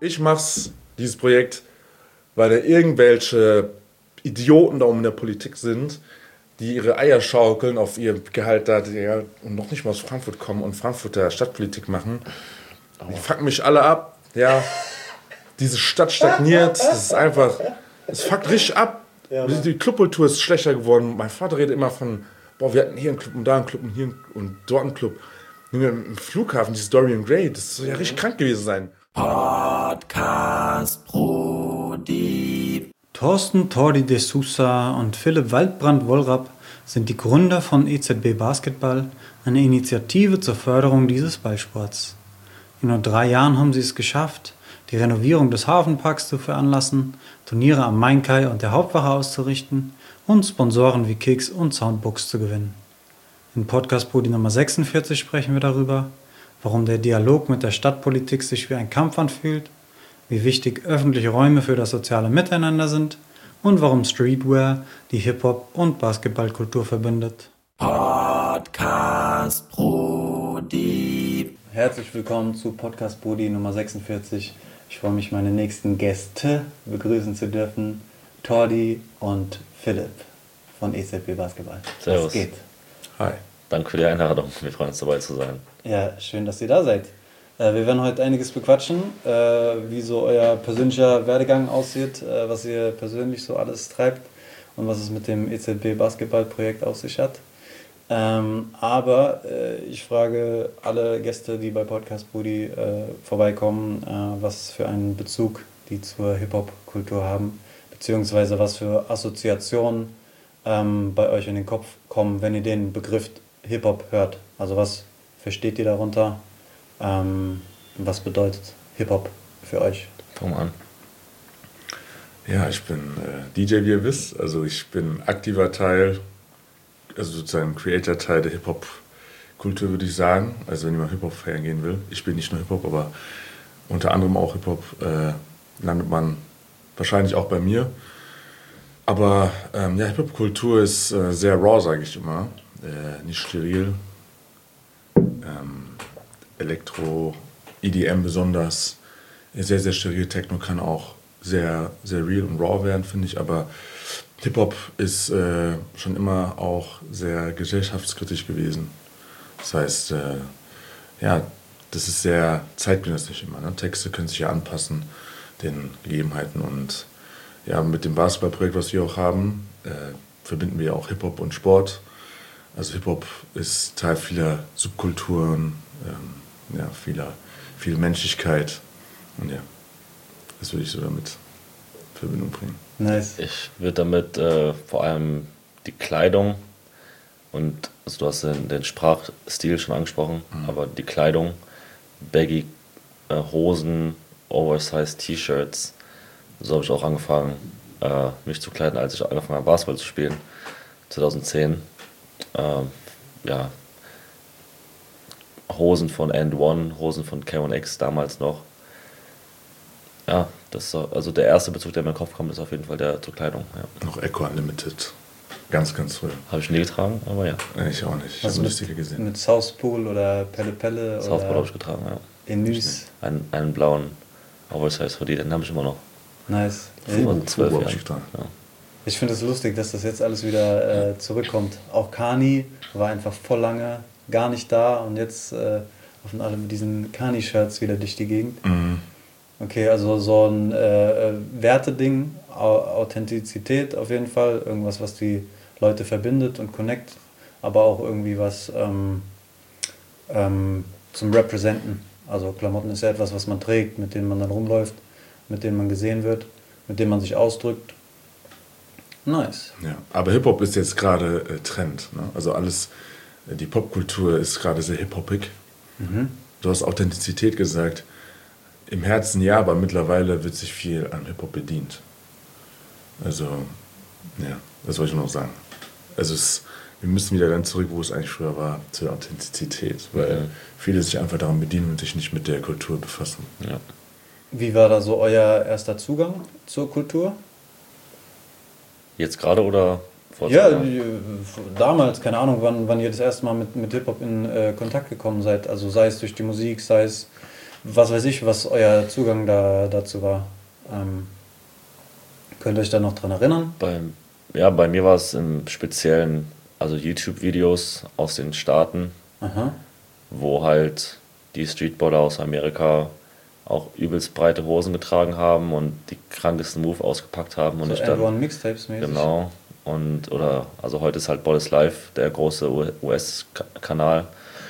ich mach's, dieses Projekt, weil da irgendwelche Idioten da oben in der Politik sind, die ihre Eier schaukeln auf ihr Gehalt da und noch nicht mal aus Frankfurt kommen und Frankfurter Stadtpolitik machen. Die fucken mich alle ab. Ja, diese Stadt stagniert. Das ist einfach, es fuckt richtig ab. Ja, die Clubkultur ist schlechter geworden. Mein Vater redet immer von, boah, wir hatten hier einen Club und da einen Club und hier und dort einen Club. Im Flughafen, dieses Dorian Gray, das soll ja richtig krank gewesen sein. Podcast Brudi. Thorsten Tordi de Sousa und Philipp Waldbrand-Wollrapp sind die Gründer von EZB Basketball, eine Initiative zur Förderung dieses Ballsports. In nur 3 Jahren haben sie es geschafft, die Renovierung des Hafenparks zu veranlassen, Turniere am Main-Kai und der Hauptwache auszurichten und Sponsoren wie Kicks und Soundbooks zu gewinnen. In Podcast Brudi Nummer 46 sprechen wir darüber, warum der Dialog mit der Stadtpolitik sich wie ein Kampf anfühlt, wie wichtig öffentliche Räume für das soziale Miteinander sind und warum Streetwear die Hip-Hop- und Basketballkultur verbindet. Podcast Brudi. Herzlich willkommen zu Podcast Brudi Nummer 46. Ich freue mich, meine nächsten Gäste begrüßen zu dürfen, Tordi und Philipp von EZB Basketball. Servus. Was geht? Hi. Danke für die Einladung. Wir freuen uns, dabei zu sein. Ja, schön, dass ihr da seid. Wir werden heute einiges bequatschen, wie so euer persönlicher Werdegang aussieht, was ihr persönlich so alles treibt und was es mit dem EZB Basketballprojekt auf sich hat. Aber ich frage alle Gäste, die bei Podcast Brudi vorbeikommen, was für einen Bezug die zur Hip-Hop-Kultur haben, beziehungsweise was für Assoziationen bei euch in den Kopf kommen, wenn ihr den Begriff Hip-Hop hört. Also was versteht ihr darunter? Was bedeutet Hip-Hop für euch? Fang mal an. Ja, ich bin DJ, wie ihr wisst. Also ich bin aktiver Teil, also sozusagen Creator-Teil der Hip-Hop-Kultur, würde ich sagen. Also wenn jemand Hip-Hop feiern gehen will. Ich bin nicht nur Hip-Hop, aber unter anderem auch Hip-Hop landet man wahrscheinlich auch bei mir. Aber ja, Hip-Hop-Kultur ist sehr raw, sage ich immer. Nicht steril. Elektro, EDM besonders, sehr, sehr steril. Techno kann auch sehr, sehr real und raw werden, finde ich. Aber Hip-Hop ist schon immer auch sehr gesellschaftskritisch gewesen. Das heißt, ja, das ist sehr zeitgenössisch immer. Ne? Texte können sich ja anpassen den Gegebenheiten. Und ja, mit dem Basketballprojekt, was wir auch haben, verbinden wir auch Hip-Hop und Sport. Also Hip-Hop ist Teil vieler Subkulturen, ja, viel Menschlichkeit. Und ja, das würde ich so damit in Verbindung bringen. Nice. Ich würde damit vor allem die Kleidung und, also du hast den Sprachstil schon angesprochen, aber die Kleidung, baggy Hosen, oversized T-Shirts, so habe ich auch angefangen, mich zu kleiden, als ich angefangen habe, Basketball zu spielen, 2010. Ja, Hosen von And1, Hosen von K1X damals noch. Ja, das ist also der erste Bezug, der in meinen Kopf kommt, ist auf jeden Fall der zur Kleidung. Ja. Noch Echo Unlimited. Ganz, ganz früh. Habe ich nie getragen, aber ja. Ich auch nicht. Ich Also habe nur Sticker gesehen. Mit South Pool oder Pelle Pelle? Southpaw habe ich getragen, ja. Enus. Einen blauen Oversize Hoodie, den habe ich immer noch. Nice. Von 12 habe Jahren. ich getragen. Ja. Ich finde es lustig, dass das jetzt alles wieder zurückkommt. Auch Kani war einfach voll lange gar nicht da und jetzt laufen alle mit diesen Kani-Shirts wieder durch die Gegend. Mhm. Okay, also so ein Werteding, Authentizität auf jeden Fall, irgendwas, was die Leute verbindet und connect, aber auch irgendwie was zum Representen. Also Klamotten ist ja etwas, was man trägt, mit denen man dann rumläuft, mit denen man gesehen wird, mit dem man sich ausdrückt. Nice. Ja, aber Hip-Hop ist jetzt gerade Trend. Ne? Also alles, die Popkultur ist gerade sehr hip-hopig. Mhm. Du hast Authentizität gesagt. Im Herzen ja, aber mittlerweile wird sich viel an Hip-Hop bedient. Also, ja, das wollte ich noch sagen. Also wir müssen wieder dann zurück, wo es eigentlich früher war, zur Authentizität. Weil viele sich einfach daran bedienen und sich nicht mit der Kultur befassen. Ja. Wie war da so euer erster Zugang zur Kultur? Jetzt gerade oder vor Ja, 2 Jahren? damals, keine Ahnung, wann ihr das erste Mal mit Hip-Hop in Kontakt gekommen seid. Also sei es durch die Musik, sei es was weiß ich, was euer Zugang dazu war. Könnt ihr euch da noch dran erinnern? Bei mir war es im Speziellen, also YouTube-Videos aus den Staaten, Aha. wo halt die Streetballer aus Amerika auch übelst breite Hosen getragen haben und die krankesten Move ausgepackt haben. Und So ich dann, N1 Mixtapes mäßig. genau, also heute ist halt Boris Live, der große US-Kanal.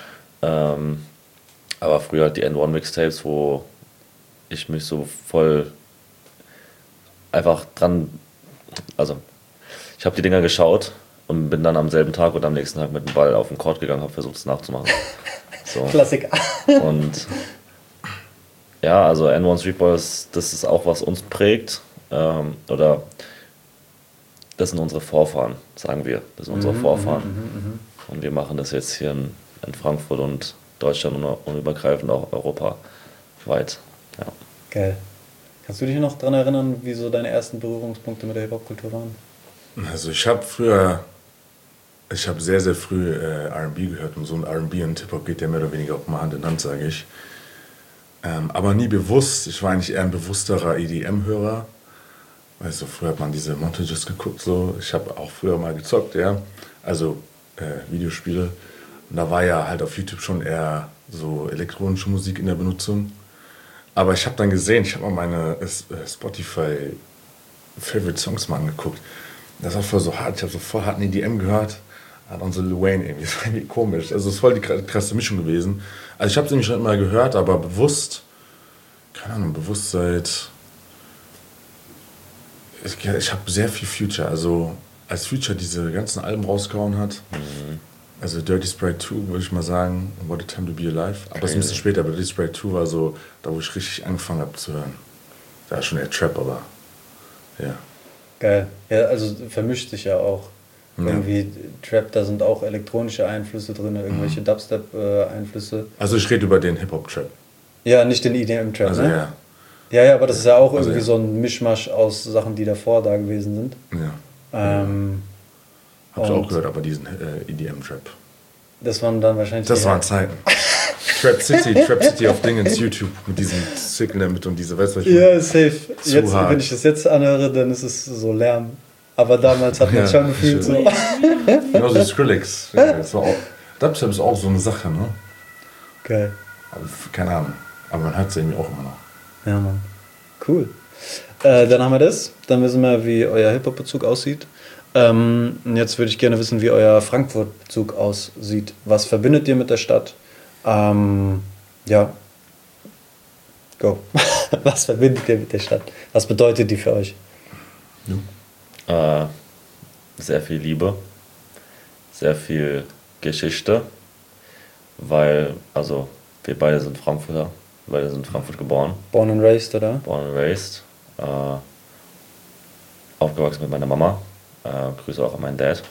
Aber früher halt die N1 Mixtapes, wo ich mich so voll einfach dran, also ich habe die Dinger geschaut und bin dann am selben Tag oder am nächsten Tag mit dem Ball auf den Court gegangen, habe versucht es nachzumachen. So. Klassiker. Und ja, also N1 Streetball, das ist auch, was uns prägt. Oder das sind unsere Vorfahren, sagen wir. Das sind unsere Vorfahren. Und wir machen das jetzt hier in Frankfurt und Deutschland und übergreifend auch europaweit. Ja. Geil. Kannst du dich noch daran erinnern, wie so deine ersten Berührungspunkte mit der Hip-Hop-Kultur waren? Also ich habe sehr, sehr früh R&B gehört und so ein R&B und Hip-Hop geht ja mehr oder weniger auch mal Hand in Hand, sage ich. Aber nie bewusst, ich war eigentlich eher ein bewussterer EDM-Hörer. Weißt du, früher hat man diese Montages geguckt, so. Ich habe auch früher mal gezockt, ja. Also Videospiele. Und da war ja halt auf YouTube schon eher so elektronische Musik in der Benutzung. Aber ich habe dann gesehen, ich habe mal meine Spotify Favorite Songs mal angeguckt. Das war voll so hart, ich habe so voll harten EDM gehört. Hat unsere Lil Wayne irgendwie, das war irgendwie komisch. Also es ist voll die krasse Mischung gewesen. Also ich habe es nämlich schon immer gehört, aber bewusst, keine Ahnung, bewusst seit... Ich habe sehr viel Future, also als Future diese ganzen Alben rausgehauen hat, also Dirty Sprite 2 würde ich mal sagen, What a Time to Be Alive, aber das ist ein bisschen später, aber Dirty Sprite 2 war so, da wo ich richtig angefangen habe zu hören. Da war schon eher Trap, aber ja. Geil. Ja, also vermischt sich ja auch. Ja. Irgendwie Trap, da sind auch elektronische Einflüsse drin, irgendwelche Dubstep-Einflüsse. Also ich rede über den Hip-Hop-Trap. Ja, nicht den EDM-Trap, Also ne? ja. Ja, aber das ist ja auch Also irgendwie ja. so ein Mischmasch aus Sachen, die davor da gewesen sind. Ja. Hab ich und auch gehört, aber diesen EDM-Trap. das waren dann wahrscheinlich Das die- waren Zeiten. Trap City auf Dingens YouTube mit diesem Signal in der Mitte und diese, weißt du, was ich meine? Ja, safe. Zu Jetzt, hart. wenn ich das jetzt anhöre, dann ist es so Lärm. Aber damals hat man Ja, schon gefühlt so. Genauso wie Skrillex. Ja, das war auch, Dubstep ist auch so eine Sache, ne? Geil. Aber, keine Ahnung. Aber man hört es irgendwie auch immer noch. Ja, Mann. Cool. Dann haben wir das. Dann wissen wir, wie euer Hip-Hop-Bezug aussieht. Und jetzt würde ich gerne wissen, wie euer Frankfurt-Bezug aussieht. Was verbindet ihr mit der Stadt? Ja. Go. Was verbindet ihr mit der Stadt? Was bedeutet die für euch? Sehr viel Liebe, sehr viel Geschichte, weil, also wir beide sind Frankfurter, wir beide sind in Frankfurt geboren, Born and raised, oder? born and raised, aufgewachsen mit meiner Mama, Grüße auch an meinen Dad,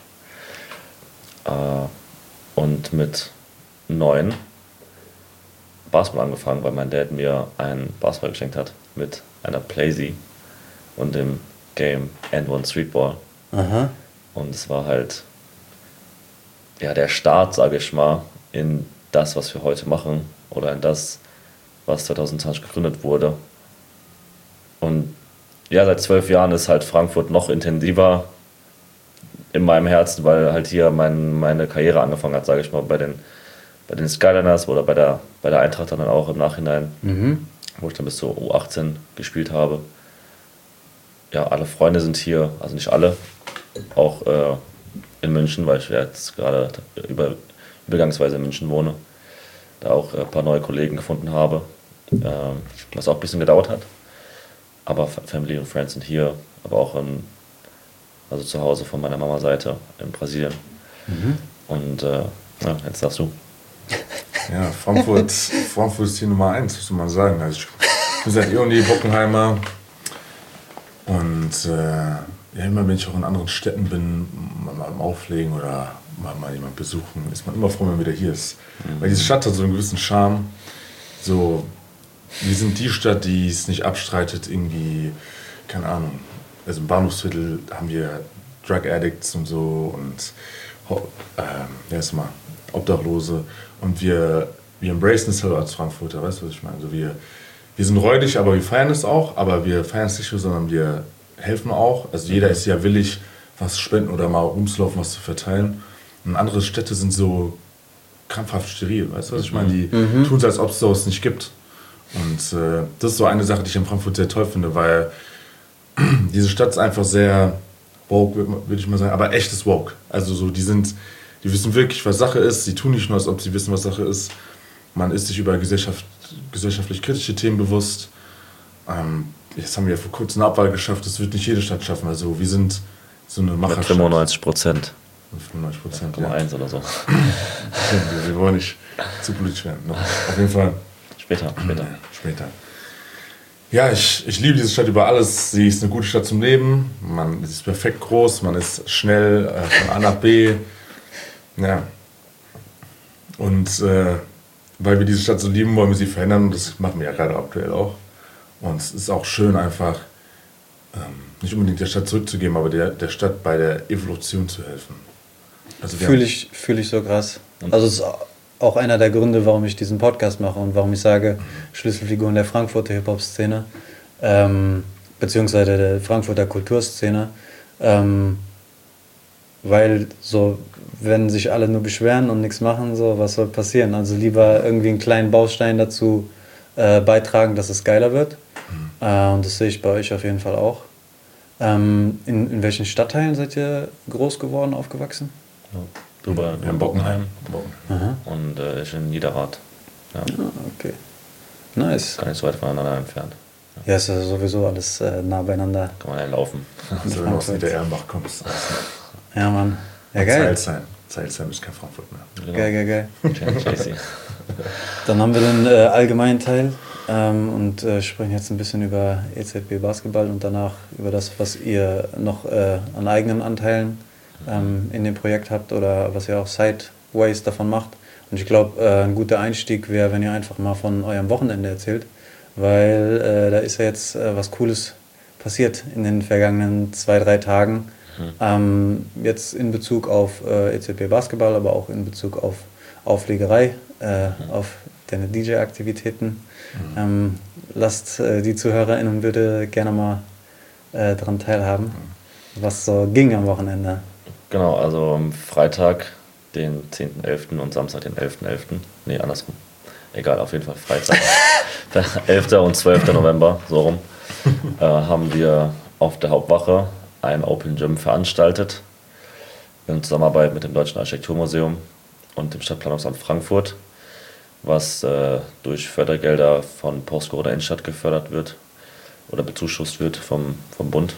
und mit 9 Basketball angefangen, weil mein Dad mir einen Basketball geschenkt hat mit einer Playsee und dem Game N1 Streetball. Aha. Und es war halt ja der Start, sage ich mal, in das, was wir heute machen oder in das, was 2020 gegründet wurde. Und ja, seit 12 Jahren ist halt Frankfurt noch intensiver in meinem Herzen, weil halt hier meine Karriere angefangen hat, sage ich mal, bei den Skyliners oder bei der Eintracht dann auch im Nachhinein, wo ich dann bis zur U18 gespielt habe. Ja, alle Freunde sind hier, also nicht alle, auch in München, weil ich jetzt gerade übergangsweise in München wohne, da auch ein paar neue Kollegen gefunden habe, was auch ein bisschen gedauert hat. Aber Family und Friends sind hier, aber auch also zu Hause von meiner Mama-Seite in Brasilien. Und ja, jetzt darfst du. Ja, Frankfurt ist hier Nummer 1, muss man sagen. Also ich bin seit die Bockenheimer. Und ja, immer wenn ich auch in anderen Städten bin, mal am Auflegen oder mal jemanden besuchen, ist man immer froh, wenn man wieder hier ist. Weil diese Stadt hat so einen gewissen Charme. So, wir sind die Stadt, die es nicht abstreitet, irgendwie, keine Ahnung. Also im Bahnhofsviertel haben wir Drug Addicts und so und Obdachlose. Und wir wir embracen es halt als Frankfurter, weißt du, was ich meine? Also wir sind räudig, aber wir feiern es auch, aber wir feiern es nicht nur, sondern wir helfen auch. Also jeder ist ja willig, was zu spenden oder mal rumzulaufen, was zu verteilen. Und andere Städte sind so krampfhaft steril, weißt du, was ich meine? Die tun es, als ob es sowas nicht gibt. Und das ist so eine Sache, die ich in Frankfurt sehr toll finde, weil diese Stadt ist einfach sehr woke, würde ich mal sagen, aber echtes woke. Also so, die wissen wirklich, was Sache ist. Sie tun nicht nur, als ob sie wissen, was Sache ist. Man ist sich über gesellschaftlich kritische Themen bewusst. Jetzt haben wir ja vor kurzem eine Abwahl geschafft. Das wird nicht jede Stadt schaffen. Also wir sind so eine Macherstadt. Mit 95%. 95%, 1,1 oder so. Wir wollen nicht zu politisch werden. Noch. Auf jeden Fall. Später. Ja, ich liebe diese Stadt über alles. Sie ist eine gute Stadt zum Leben. Sie ist perfekt groß. Man ist schnell von A nach B. Ja. Und weil wir diese Stadt so lieben, wollen wir sie verändern. Und das machen wir ja gerade aktuell auch. Und es ist auch schön, einfach nicht unbedingt der Stadt zurückzugeben, aber der Stadt bei der Evolution zu helfen. Also Fühle ich so krass. Also es ist auch einer der Gründe, warum ich diesen Podcast mache und warum ich sage, Schlüsselfiguren der Frankfurter Hip-Hop-Szene, beziehungsweise der Frankfurter Kulturszene, weil so, wenn sich alle nur beschweren und nichts machen, so, was soll passieren? Also lieber irgendwie einen kleinen Baustein dazu beitragen, dass es geiler wird. Und das sehe ich bei euch auf jeden Fall auch. In welchen Stadtteilen seid ihr groß geworden, aufgewachsen? Ja, drüber in Bockenheim. Und ich in Niederrad. Ja. Okay. Nice. Gar nicht so weit voneinander entfernt. Ja, ist ja sowieso alles nah beieinander. Kann man ja laufen. Also wenn du aus Niedererlenbach kommst. Ja, Mann. Ja, geil. Zeilsheim ist kein Frankfurt mehr. Geil. JC. Dann haben wir den allgemeinen Teil und sprechen jetzt ein bisschen über EZB Basketball und danach über das, was ihr noch an eigenen Anteilen in dem Projekt habt oder was ihr auch sideways davon macht. Und ich glaube, ein guter Einstieg wäre, wenn ihr einfach mal von eurem Wochenende erzählt, weil da ist ja jetzt was Cooles passiert in den vergangenen 2-3 Tagen. Jetzt in Bezug auf EZB Basketball, aber auch in Bezug auf Auflegerei, auf deine DJ-Aktivitäten. Lasst die ZuhörerInnen bitte gerne mal daran teilhaben, was so ging am Wochenende. Genau, also am Freitag, den 10.11. und Samstag, den 11.11. Nee, andersrum. Egal, auf jeden Fall Freitag. Der 11. und 12. November, so rum, haben wir auf der Hauptwache ein Open Gym veranstaltet in Zusammenarbeit mit dem Deutschen Architekturmuseum und dem Stadtplanungsamt Frankfurt, was durch Fördergelder von Postcode Innenstadt gefördert wird oder bezuschusst wird vom Bund.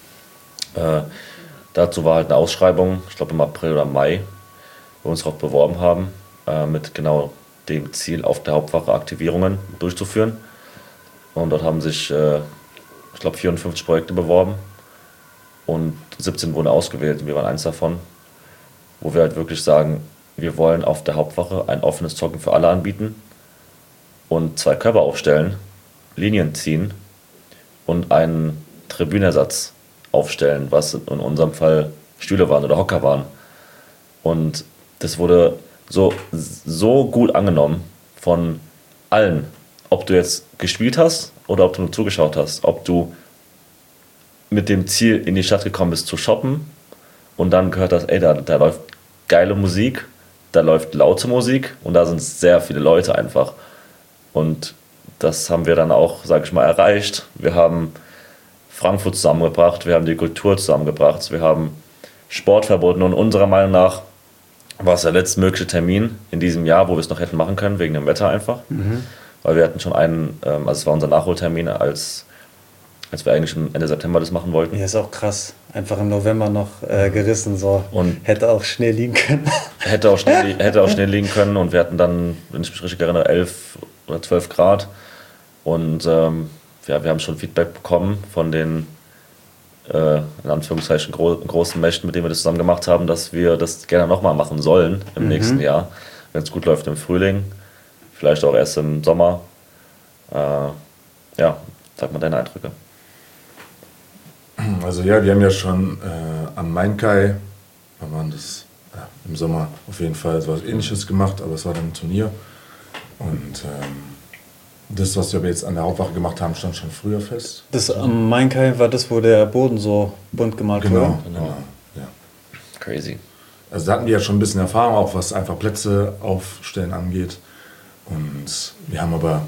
Dazu war halt eine Ausschreibung, ich glaube im April oder Mai, wo wir uns darauf beworben haben, mit genau dem Ziel, auf der Hauptwache Aktivierungen durchzuführen. Und dort haben sich, ich glaube, 54 Projekte beworben und 17 wurden ausgewählt und wir waren eins davon, wo wir halt wirklich sagen, wir wollen auf der Hauptwache ein offenes Zocken für alle anbieten und 2 Körper aufstellen, Linien ziehen und einen Tribünersatz aufstellen, was in unserem Fall Stühle waren oder Hocker waren. Und das wurde so gut angenommen von allen, ob du jetzt gespielt hast oder ob du nur zugeschaut hast, ob du mit dem Ziel in die Stadt gekommen bist zu shoppen und dann gehört hast, ey, da läuft geile Musik, da läuft laute Musik und da sind sehr viele Leute einfach. Und das haben wir dann auch, sage ich mal, erreicht. Wir haben Frankfurt zusammengebracht, wir haben die Kultur zusammengebracht, wir haben Sport verboten und unserer Meinung nach war es der letztmögliche Termin in diesem Jahr, wo wir es noch hätten machen können, wegen dem Wetter einfach. Weil wir hatten schon einen, also es war unser Nachholtermin, als wir eigentlich Ende September das machen wollten. Ja, ist auch krass. Einfach im November noch gerissen, so. Und hätte auch Schnee liegen können. Hätte auch Schnee liegen können und wir hatten dann, wenn ich mich richtig erinnere, 11 oder 12 Grad. Und wir haben schon Feedback bekommen von den in Anführungszeichen großen Mächten, mit denen wir das zusammen gemacht haben, dass wir das gerne nochmal machen sollen im nächsten Jahr, wenn es gut läuft im Frühling, vielleicht auch erst im Sommer. Ja, sag mal deine Eindrücke. Also ja, wir haben ja schon am Main-Kai, wann war das? Ja, im Sommer auf jeden Fall so was Ähnliches gemacht, aber es war dann ein Turnier. Und das, was wir aber jetzt an der Hauptwache gemacht haben, stand schon früher fest. Das am Mainkai war das, wo der Boden so bunt gemalt wurde? Genau, ja. Crazy. Also da hatten wir ja schon ein bisschen Erfahrung, auch was einfach Plätze aufstellen angeht. Und wir haben aber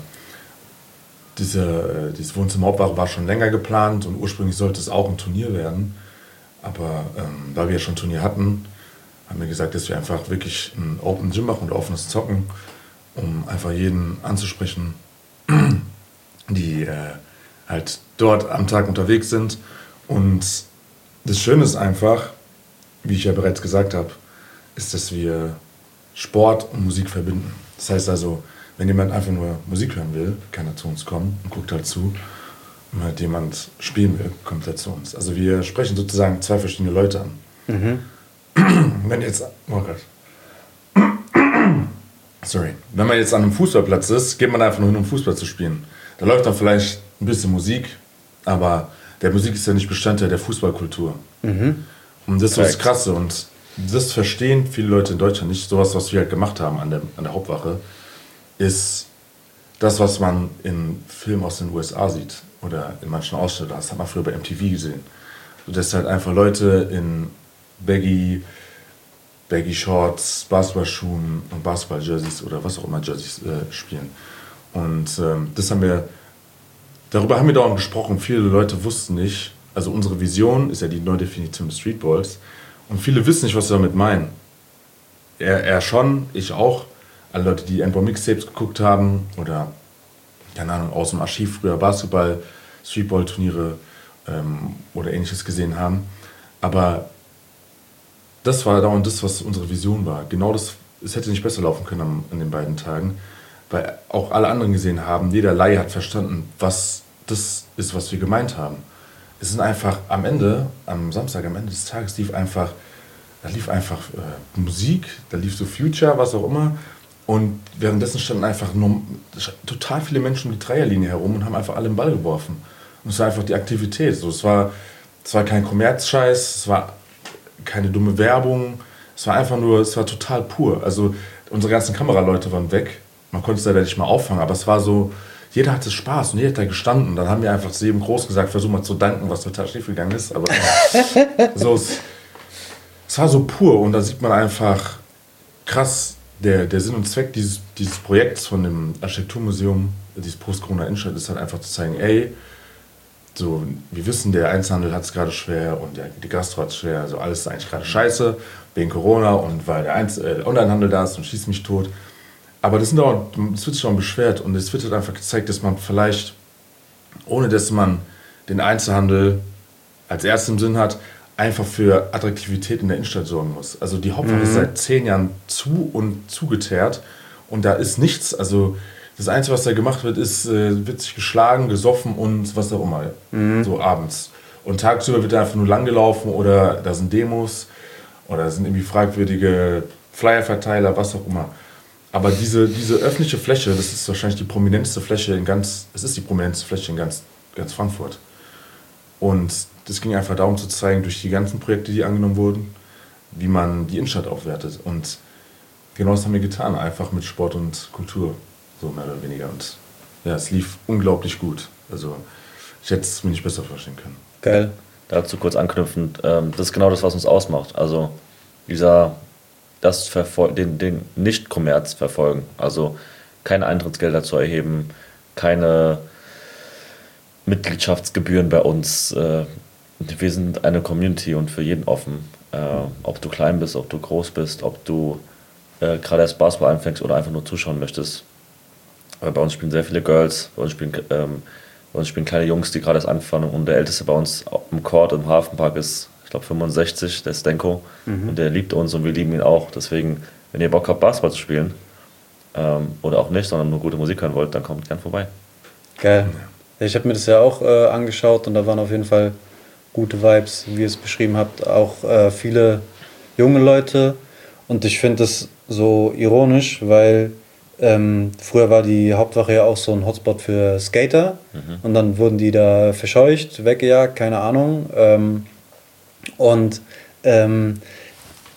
dieses Wohnzimmer Hauptwache war schon länger geplant und ursprünglich sollte es auch ein Turnier werden. Aber da wir ja schon ein Turnier hatten, haben wir gesagt, dass wir einfach wirklich ein Open Gym machen und offenes Zocken, um einfach jeden anzusprechen, die halt dort am Tag unterwegs sind. Und das Schöne ist einfach, wie ich ja bereits gesagt habe, ist, dass wir Sport und Musik verbinden. Das heißt also, wenn jemand einfach nur Musik hören will, kann er zu uns kommen und guckt halt zu. Und wenn halt jemand spielen will, kommt er zu uns. Also wir sprechen sozusagen zwei verschiedene Leute an. Wenn jetzt, oh Gott. Sorry. Wenn man jetzt an einem Fußballplatz ist, geht man einfach nur hin, um Fußball zu spielen. Da läuft dann vielleicht ein bisschen Musik, aber der Musik ist ja nicht Bestandteil der Fußballkultur. Und das ist das Krasse. Und das verstehen viele Leute in Deutschland nicht. Sowas, was wir halt gemacht haben an der Hauptwache, ist das, was man in Filmen aus den USA sieht oder in manchen Ausstellungen. Das hat man früher bei MTV gesehen. Und das halt einfach Leute in Baggy Shorts, Basketballschuhen und Basketball-Jerseys oder was auch immer Jerseys spielen. Und darüber haben wir dauernd gesprochen. Viele Leute wussten nicht, also unsere Vision ist ja die Neudefinition des Streetballs. Und viele wissen nicht, was wir damit meinen. Er schon, ich auch. Alle Leute, die Endball Mixtapes geguckt haben oder, keine Ahnung, aus dem Archiv früher Basketball, Streetball-Turniere oder ähnliches gesehen haben. Aber das war dauernd das, was unsere Vision war. Genau das, es hätte nicht besser laufen können an den beiden Tagen, weil auch alle anderen gesehen haben, jeder Laie hat verstanden, was das ist, was wir gemeint haben. Es sind einfach am Samstag, am Ende des Tages lief einfach Musik, da lief so Future, was auch immer. Und währenddessen standen einfach total viele Menschen um die Dreierlinie herum und haben einfach alle den Ball geworfen. Und es war einfach die Aktivität. So, es war kein Kommerzscheiß, es war keine dumme Werbung. Es war total pur. Also unsere ganzen Kameraleute waren weg. Man konnte es leider nicht mal auffangen, aber es war so, jeder hatte Spaß und jeder hat da gestanden. Dann haben wir einfach zu jedem groß gesagt, versuch mal zu danken, was total schief gegangen ist. Aber so, es war so pur und da sieht man einfach krass, der Sinn und Zweck dieses Projekts von dem Architekturmuseum, dieses Post-Corona-Innenstadt, ist halt einfach zu zeigen, ey, so, wir wissen, der Einzelhandel hat es gerade schwer und die Gastro hat es schwer, also alles ist eigentlich gerade scheiße, wegen Corona und weil der Onlinehandel da ist und schießt mich tot. Aber es wird sich schon beschwert und es wird halt einfach gezeigt, dass man vielleicht, ohne dass man den Einzelhandel als erstes im Sinn hat, einfach für Attraktivität in der Innenstadt sorgen muss. Also die Hauptwache ist seit 10 Jahren zugeteert und da ist nichts, also das Einzige, was da gemacht wird, ist, wird sich geschlagen, gesoffen und was auch immer, so abends. Und tagsüber wird da einfach nur langgelaufen oder da sind Demos oder sind irgendwie fragwürdige Flyerverteiler, was auch immer. Aber diese öffentliche Fläche, das ist wahrscheinlich die prominenteste Fläche in ganz Frankfurt. Und das ging einfach darum zu zeigen, durch die ganzen Projekte, die angenommen wurden, wie man die Innenstadt aufwertet. Und genau das haben wir getan, einfach mit Sport und Kultur, so mehr oder weniger. Und ja, es lief unglaublich gut. Also ich hätte es mir nicht besser vorstellen können. Geil. Dazu kurz anknüpfend, das ist genau das, was uns ausmacht. Also den Nicht-Kommerz verfolgen. Also keine Eintrittsgelder zu erheben, keine Mitgliedschaftsgebühren bei uns. Wir sind eine Community und für jeden offen. Ob du klein bist, ob du groß bist, ob du gerade erst Basketball anfängst oder einfach nur zuschauen möchtest. Bei uns spielen sehr viele Girls, bei uns spielen kleine Jungs, die gerade erst anfangen. Und der Älteste bei uns im Court im Hafenpark ist, ich glaube, 65, der Stenko. Und der liebt uns und wir lieben ihn auch. Deswegen, wenn ihr Bock habt, Basketball zu spielen, oder auch nicht, sondern nur gute Musik hören wollt, dann kommt gern vorbei. Geil. Ja, ich habe mir das ja auch angeschaut und da waren auf jeden Fall gute Vibes, wie ihr es beschrieben habt. Auch viele junge Leute. Und ich finde das so ironisch, weil früher war die Hauptwache ja auch so ein Hotspot für Skater. Und dann wurden die da verscheucht, weggejagt, keine Ahnung.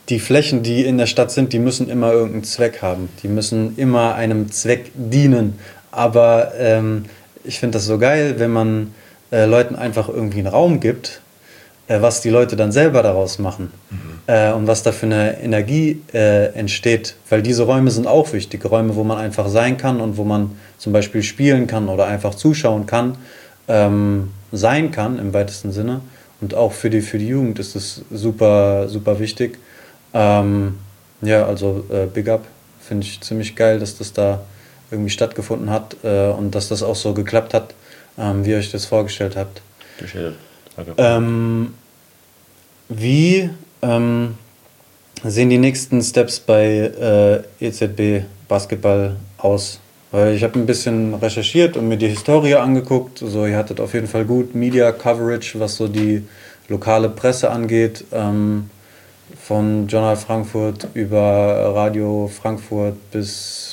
die Flächen, die in der Stadt sind, die müssen immer irgendeinen Zweck haben. Die müssen immer einem Zweck dienen. Aber ich finde das so geil, wenn man Leuten einfach irgendwie einen Raum gibt, was die Leute dann selber daraus machen. Und was da für eine Energie entsteht. Weil diese Räume sind auch wichtig. Räume, wo man einfach sein kann und wo man zum Beispiel spielen kann oder einfach zuschauen kann, sein kann im weitesten Sinne. Und auch für die Jugend ist das super, super wichtig. Ja, also Big Up, finde ich ziemlich geil, dass das da irgendwie stattgefunden hat und dass das auch so geklappt hat, wie ihr euch das vorgestellt habt. Danke. Wie sehen die nächsten Steps bei EZB Basketball aus? Weil ich habe ein bisschen recherchiert und mir die Historie angeguckt. So, ihr hattet auf jeden Fall gut Media Coverage, was so die lokale Presse angeht. Von Journal Frankfurt über Radio Frankfurt bis,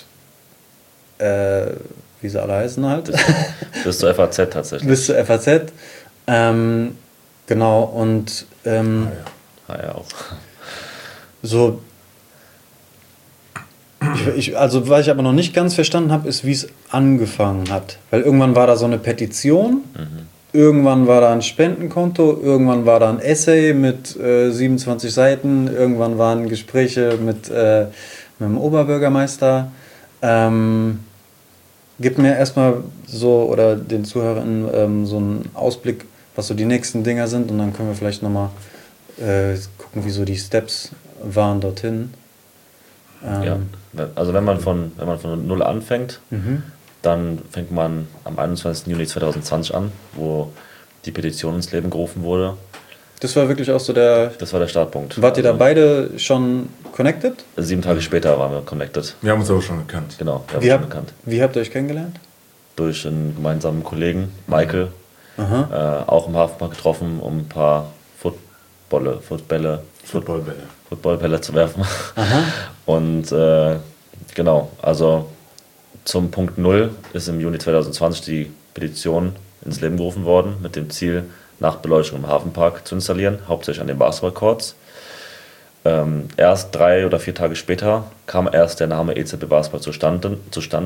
wie sie alle heißen halt. Bis zur FAZ tatsächlich. Bis zur FAZ. Genau, und ja, auch. so, also was ich aber noch nicht ganz verstanden habe, ist, wie es angefangen hat. Weil irgendwann war da so eine Petition, irgendwann war da ein Spendenkonto, irgendwann war da ein Essay mit 27 Seiten, irgendwann waren Gespräche mit dem Oberbürgermeister. Gib mir erstmal so, oder den Zuhörern so einen Ausblick, was so die nächsten Dinger sind, und dann können wir vielleicht nochmal gucken, wie so die Steps waren dorthin. Ja, also wenn man von Null anfängt, dann fängt man am 21. Juni 2020 an, wo die Petition ins Leben gerufen wurde. Das war wirklich auch so Das war der Startpunkt. Wart ihr da beide schon connected? 7 Tage später waren wir connected. Wir haben uns aber schon gekannt. Genau, wir haben uns schon gekannt. Wie habt ihr euch kennengelernt? Durch einen gemeinsamen Kollegen, Michael, auch im Hafenpark getroffen, um ein paar Footballbälle zu werfen. Und genau, also zum Punkt 0 ist im Juni 2020 die Petition ins Leben gerufen worden, mit dem Ziel, Nachtbeleuchtung im Hafenpark zu installieren, hauptsächlich an den Basketballcourts. Erst 3 oder 4 Tage später kam erst der Name EZB Basketball zustande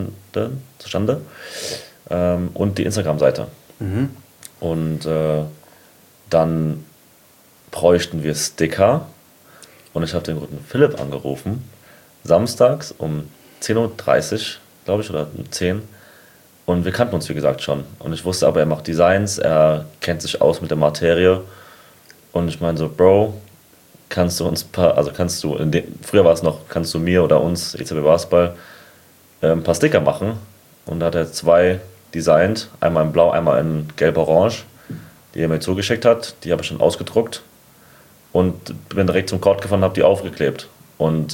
und die Instagram-Seite. Und dann bräuchten wir Sticker, und ich habe den guten Philipp angerufen, samstags um 10.30 Uhr, glaube ich, oder um 10 Uhr. Und wir kannten uns, wie gesagt, schon. Und ich wusste aber, er macht Designs, er kennt sich aus mit der Materie. Und ich meine so, Bro, kannst du früher war es noch, kannst du mir oder uns, EZB Basketball, ein paar Sticker machen? Und da hat er 2 designt, einmal in blau, einmal in gelb-orange, die er mir zugeschickt hat. Die habe ich schon ausgedruckt und bin direkt zum Court gefahren und habe die aufgeklebt. Und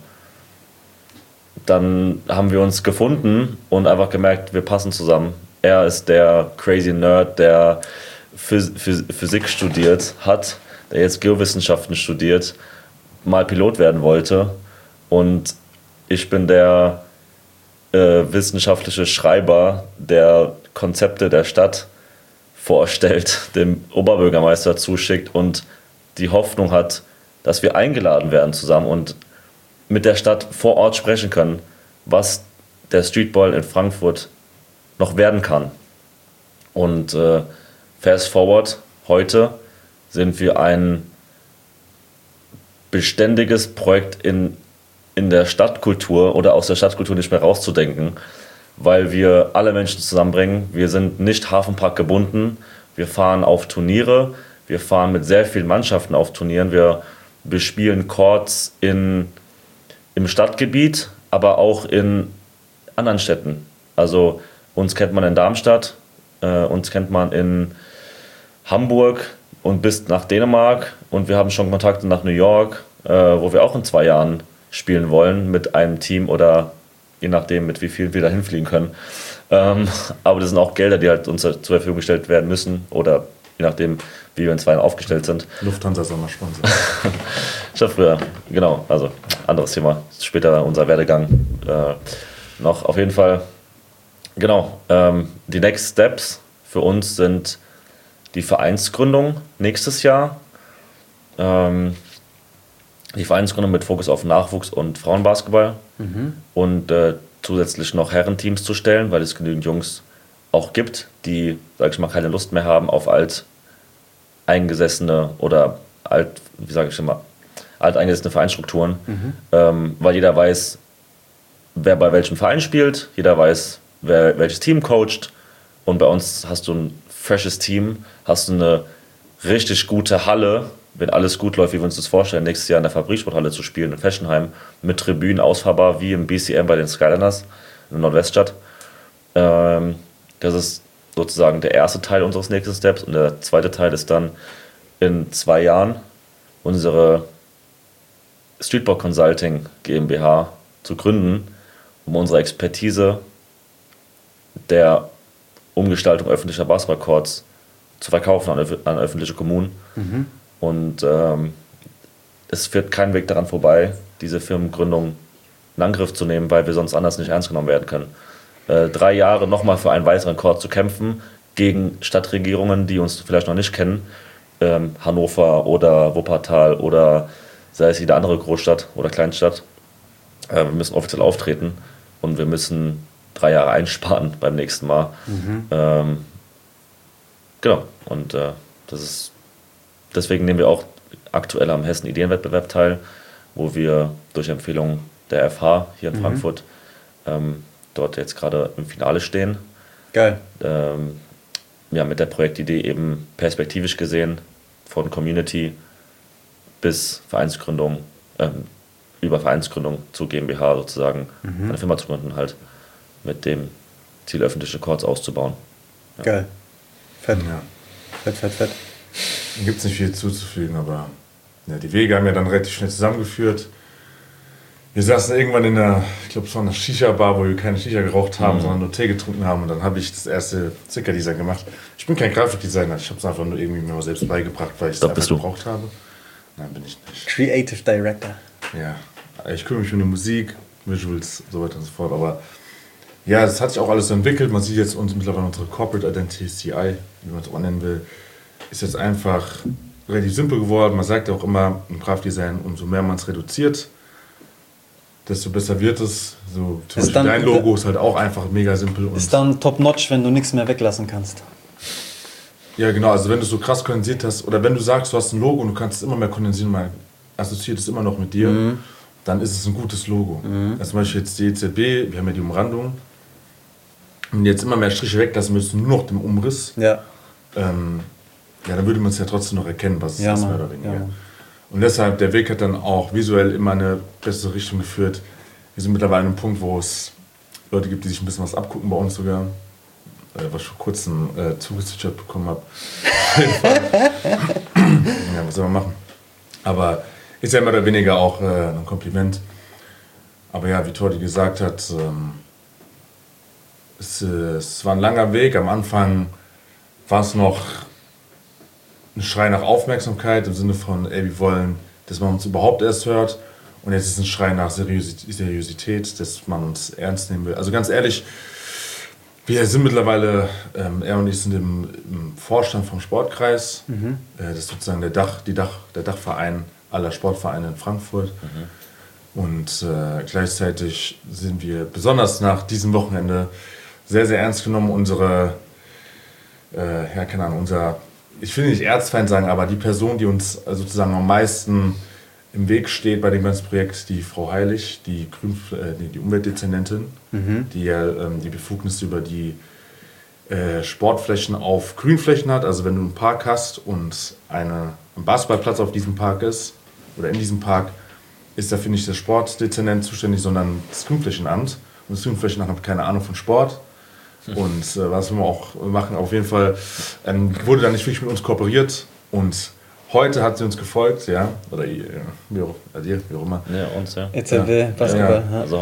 dann haben wir uns gefunden und einfach gemerkt, wir passen zusammen. Er ist der crazy Nerd, der Physik studiert hat, der jetzt Geowissenschaften studiert, mal Pilot werden wollte. Und ich bin der wissenschaftliche Schreiber, der Konzepte der Stadt vorstellt, dem Oberbürgermeister zuschickt und die Hoffnung hat, dass wir eingeladen werden zusammen und mit der Stadt vor Ort sprechen können, was der Streetball in Frankfurt noch werden kann. Und fast forward, heute sind wir ein beständiges Projekt in der Stadtkultur oder aus der Stadtkultur nicht mehr rauszudenken, weil wir alle Menschen zusammenbringen. Wir sind nicht Hafenpark gebunden, wir fahren auf Turniere, wir fahren mit sehr vielen Mannschaften auf Turnieren, wir bespielen Courts im Stadtgebiet, aber auch in anderen Städten. Also uns kennt man in Darmstadt, uns kennt man in Hamburg und bis nach Dänemark, und wir haben schon Kontakte nach New York, wo wir auch in 2 Jahren spielen wollen mit einem Team oder je nachdem, mit wie viel wir da hinfliegen können. Aber das sind auch Gelder, die halt uns zur Verfügung gestellt werden müssen oder je nachdem, wie wir in 2 Jahren aufgestellt sind. Lufthansa Sommersponsor. Ich habe früher, genau, also anderes Thema, später unser Werdegang noch auf jeden Fall. Genau, die Next Steps für uns sind die Vereinsgründung nächstes Jahr. die Vereinsgründung mit Fokus auf Nachwuchs- und Frauenbasketball und zusätzlich noch Herrenteams zu stellen, weil es genügend Jungs auch gibt, die, sag ich mal, keine Lust mehr haben auf alteingesessene oder alteingesessene Vereinsstrukturen, weil jeder weiß, wer bei welchem Verein spielt, jeder weiß, wer welches Team coacht, und bei uns hast du ein freshes Team, hast du eine richtig gute Halle, wenn alles gut läuft, wie wir uns das vorstellen, nächstes Jahr in der Fabriksporthalle zu spielen in Fessenheim, mit Tribünen ausfahrbar wie im BCM bei den Skyliners in der Nordweststadt. Das ist sozusagen der erste Teil unseres nächsten Steps, und der zweite Teil ist dann in 2 Jahren unsere Streetball Consulting GmbH zu gründen, um unsere Expertise der Umgestaltung öffentlicher Basketballcourts zu verkaufen an öffentliche Kommunen. Und es führt kein Weg daran vorbei, diese Firmengründung in Angriff zu nehmen, weil wir sonst anders nicht ernst genommen werden können. 3 Jahre nochmal für einen weiteren Court zu kämpfen gegen Stadtregierungen, die uns vielleicht noch nicht kennen, Hannover oder Wuppertal oder sei es jede andere Großstadt oder Kleinstadt. Wir müssen offiziell auftreten und wir müssen 3 Jahre einsparen beim nächsten Mal. Genau, und deswegen nehmen wir auch aktuell am Hessen Ideenwettbewerb teil, wo wir durch Empfehlung der FH hier in Frankfurt dort jetzt gerade im Finale stehen. Geil. Ja, mit der Projektidee eben perspektivisch gesehen, von Community bis Vereinsgründung, über Vereinsgründung zu GmbH sozusagen, eine Firma zu gründen, halt mit dem Ziel, öffentliche Courts auszubauen. Ja. Geil. Fett. Ja. Fett. Da gibt es nicht viel zuzufügen, aber ja, die Wege haben ja dann relativ schnell zusammengeführt. Wir saßen irgendwann in einer, ich glaube es war eine Shisha-Bar, wo wir keine Shisha geraucht haben, sondern nur Tee getrunken haben, und dann habe ich das erste Sticker-Design gemacht. Ich bin kein Grafikdesigner, ich habe es einfach nur irgendwie mir selbst beigebracht, weil ich es einfach gebraucht habe. Nein, bin ich nicht. Creative Director. Ja, ich kümmere mich um die Musik, Visuals, so weiter und so fort, aber ja, das hat sich auch alles so entwickelt. Man sieht jetzt uns mittlerweile unsere Corporate Identity, CI, wie man es auch nennen will, ist jetzt einfach relativ simpel geworden. Man sagt ja auch immer im Grafikdesign, umso mehr man es reduziert, desto besser wird es. So, zum Beispiel dein Logo ist halt auch einfach mega simpel. Und ist dann top-notch, wenn du nichts mehr weglassen kannst. Ja, genau. Also wenn du es so krass kondensiert hast, oder wenn du sagst, du hast ein Logo und du kannst es immer mehr kondensieren, man assoziiert es immer noch mit dir, dann ist es ein gutes Logo. Also zum Beispiel jetzt die EZB, wir haben ja die Umrandung, und jetzt immer mehr Striche weglassen müssen, nur noch dem Umriss. Ja. Ja, dann würde man es ja trotzdem noch erkennen, was es ist, mehr oder weniger. Ja. Und deshalb, der Weg hat dann auch visuell immer eine bessere Richtung geführt. Wir sind mittlerweile an einem Punkt, wo es Leute gibt, die sich ein bisschen was abgucken bei uns sogar. Was ich vor kurzem zugezwitschert bekommen habe. Ja, was soll man machen? Aber ist ja mehr oder weniger auch ein Kompliment. Aber ja, wie Tordi gesagt hat, es war ein langer Weg. Am Anfang war es noch ein Schrei nach Aufmerksamkeit im Sinne von, ey, wir wollen, dass man uns überhaupt erst hört. Und jetzt ist es ein Schrei nach Seriosität, dass man uns ernst nehmen will. Also ganz ehrlich, wir sind mittlerweile, er und ich sind im Vorstand vom Sportkreis. Das ist sozusagen der Dachverein aller Sportvereine in Frankfurt. Und gleichzeitig sind wir besonders nach diesem Wochenende sehr, sehr ernst genommen. Ich will nicht Erzfeind sagen, aber die Person, die uns sozusagen am meisten im Weg steht bei dem ganzen Projekt, die Frau Heilig, die Umweltdezernentin, die ja die Befugnisse über die Sportflächen auf Grünflächen hat. Also wenn du einen Park hast und ein Basketballplatz auf diesem Park ist oder in diesem Park, ist dafür nicht der Sportdezernent zuständig, sondern das Grünflächenamt. Und das Grünflächenamt hat keine Ahnung von Sport. Und was wir auch machen, auf jeden Fall wurde dann nicht wirklich mit uns kooperiert. Und heute hat sie uns gefolgt, ja, oder ihr, wie auch immer. Ja, uns, ja. EZB, Basketball. Ja. Also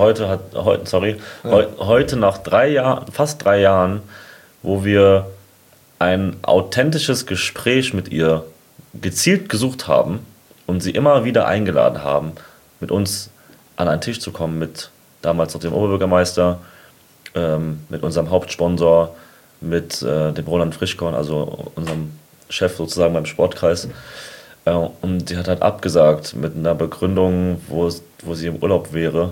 heute nach fast 3 Jahren, wo wir ein authentisches Gespräch mit ihr gezielt gesucht haben und sie immer wieder eingeladen haben, mit uns an einen Tisch zu kommen, mit damals noch dem Oberbürgermeister, mit unserem Hauptsponsor, mit dem Roland Frischkorn, also unserem Chef sozusagen beim Sportkreis, Und die hat halt abgesagt mit einer Begründung, wo sie im Urlaub wäre.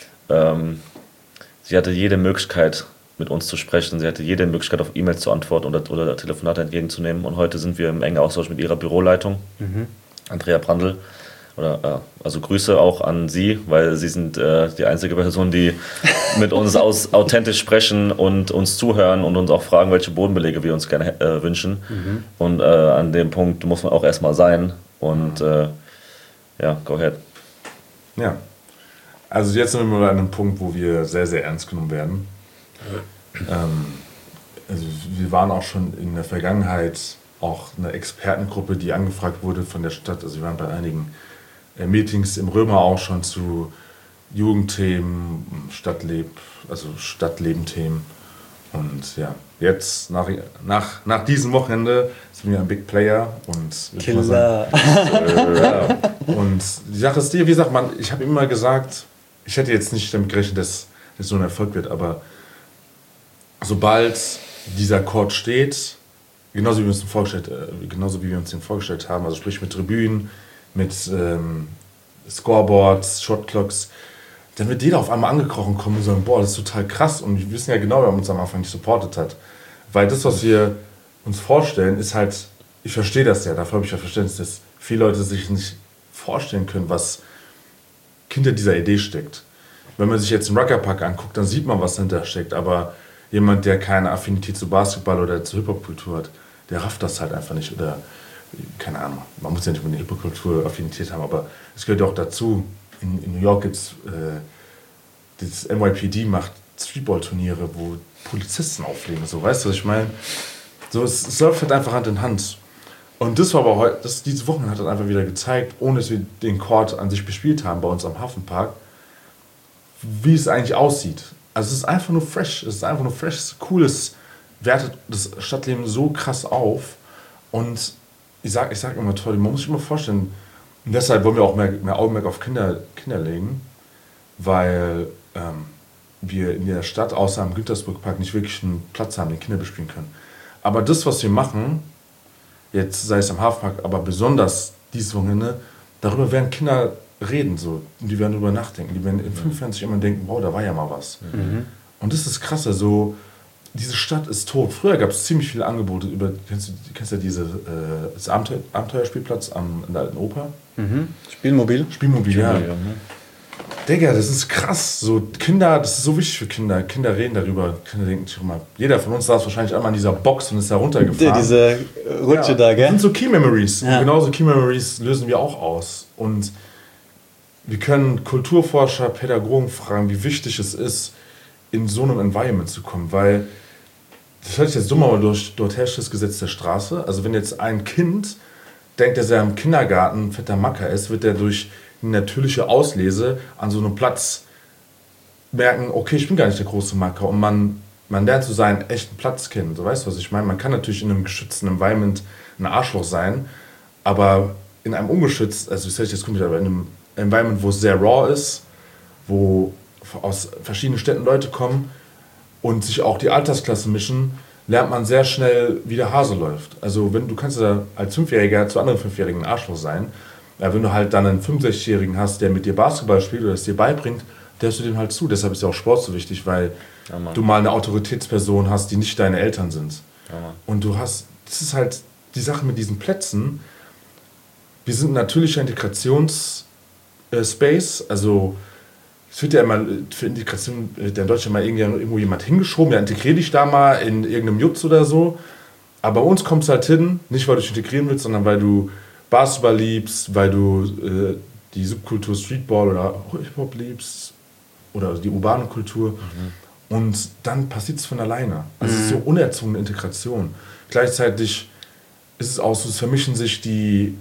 Sie hatte jede Möglichkeit, mit uns zu sprechen. Sie hatte jede Möglichkeit, auf E-Mails zu antworten oder Telefonate entgegenzunehmen. Und heute sind wir im engen Austausch mit ihrer Büroleitung, Andrea Brandl. Also Grüße auch an Sie, weil Sie sind die einzige Person, die mit uns authentisch sprechen und uns zuhören und uns auch fragen, welche Bodenbelege wir uns gerne wünschen. Und an dem Punkt muss man auch erstmal sein. Und go ahead. Ja. Also jetzt sind wir an einem Punkt, wo wir sehr, sehr ernst genommen werden. Also wir waren auch schon in der Vergangenheit auch eine Expertengruppe, die angefragt wurde von der Stadt. Also wir waren bei einigen Meetings im Römer auch schon zu Jugendthemen, Stadtleben-Themen. Und ja, jetzt nach diesem Wochenende sind wir ein Big Player und Killer. Und die Sache ist die, wie gesagt, ich habe immer gesagt, ich hätte jetzt nicht damit gerechnet, dass das so ein Erfolg wird, aber sobald dieser Chord steht, genauso wie wir uns den vorgestellt haben, also sprich mit Tribünen, mit Scoreboards, Shotclocks, dann wird jeder auf einmal angekrochen kommen und sagen, boah, das ist total krass. Und wir wissen ja genau, wer uns am Anfang nicht supportet hat. Weil das, was wir uns vorstellen, ist halt, ich verstehe das ja, dafür habe ich ja Verständnis, dass viele Leute sich nicht vorstellen können, was hinter dieser Idee steckt. Wenn man sich jetzt einen Ruckerpark anguckt, dann sieht man, was dahinter steckt. Aber jemand, der keine Affinität zu Basketball oder zur Hip-Hop-Kultur hat, der rafft das halt einfach nicht. Oder keine Ahnung, man muss ja nicht mit der Hip-Hop-Kultur Affinität haben, aber es gehört ja auch dazu. In New York gibt es, das NYPD macht Streetball-Turniere, wo Polizisten auflegen, so, weißt du, was ich meine? So, es läuft halt einfach Hand in Hand. Und das war aber heute, diese Woche hat das einfach wieder gezeigt, ohne dass wir den Court an sich bespielt haben, bei uns am Hafenpark, wie es eigentlich aussieht. Also es ist einfach nur fresh, es ist cool, es wertet das Stadtleben so krass auf. Und ich sag immer toll, man muss sich immer vorstellen, und deshalb wollen wir auch mehr Augenmerk auf Kinder legen, weil wir in der Stadt außer am Güntersburg-Park nicht wirklich einen Platz haben, den Kinder bespielen können. Aber das, was wir machen, jetzt sei es am Hafenpark, aber besonders dieses Wochenende, darüber werden Kinder reden, so, und die werden darüber nachdenken. Die werden in 5 Jahren sich immer denken, wow, da war ja mal was. Und das ist krass, also diese Stadt ist tot. Früher gab es ziemlich viele Angebote. Kennst du ja das Abenteuerspielplatz in der Alten Oper? Spielmobil, ja. Digga, das ist krass. So, Kinder, das ist so wichtig für Kinder. Kinder reden darüber. Kinder denken sich immer, jeder von uns saß wahrscheinlich einmal in dieser Box und ist da runtergefahren. Diese Rutsche da, gell? Das sind so Key Memories. Ja. Und genauso Key Memories lösen wir auch aus. Und wir können Kulturforscher, Pädagogen fragen, wie wichtig es ist, in so einem Environment zu kommen, weil das hört sich jetzt dumm, aber dort herrscht das Gesetz der Straße. Also wenn jetzt ein Kind denkt, dass er im Kindergarten ein fetter Macker ist, wird er durch eine natürliche Auslese an so einem Platz merken, okay, ich bin gar nicht der große Macker, und man lernt so seinen echten Platz kennen. So, weißt du, was ich meine? Man kann natürlich in einem geschützten Environment ein Arschloch sein, aber in einem ungeschützt, also ich sage jetzt komisch, aber in einem Environment, wo es sehr raw ist, wo aus verschiedenen Städten Leute kommen und sich auch die Altersklassen mischen, lernt man sehr schnell, wie der Hase läuft. Also du kannst ja als 5-Jähriger zu anderen 5-Jährigen ein Arschloch sein. Ja, wenn du halt dann einen 65-Jährigen hast, der mit dir Basketball spielt oder es dir beibringt, der hörst du dem halt zu. Deshalb ist ja auch Sport so wichtig, weil du mal eine Autoritätsperson hast, die nicht deine Eltern sind. Ja, und das ist halt die Sache mit diesen Plätzen. Wir sind ein natürlicher Integrationsspace, also es wird ja immer, für Integration wird ja in Deutschland mal irgendwo jemand hingeschoben, ja, integrier dich da mal in irgendeinem Jutz oder so. Aber bei uns kommst du halt hin, nicht weil du dich integrieren willst, sondern weil du Basketball liebst, weil du die Subkultur Streetball oder Hip-Hop liebst oder die urbane Kultur. Und dann passiert es von alleine. Also es ist so unerzogene Integration. Gleichzeitig ist es auch so, es vermischen sich die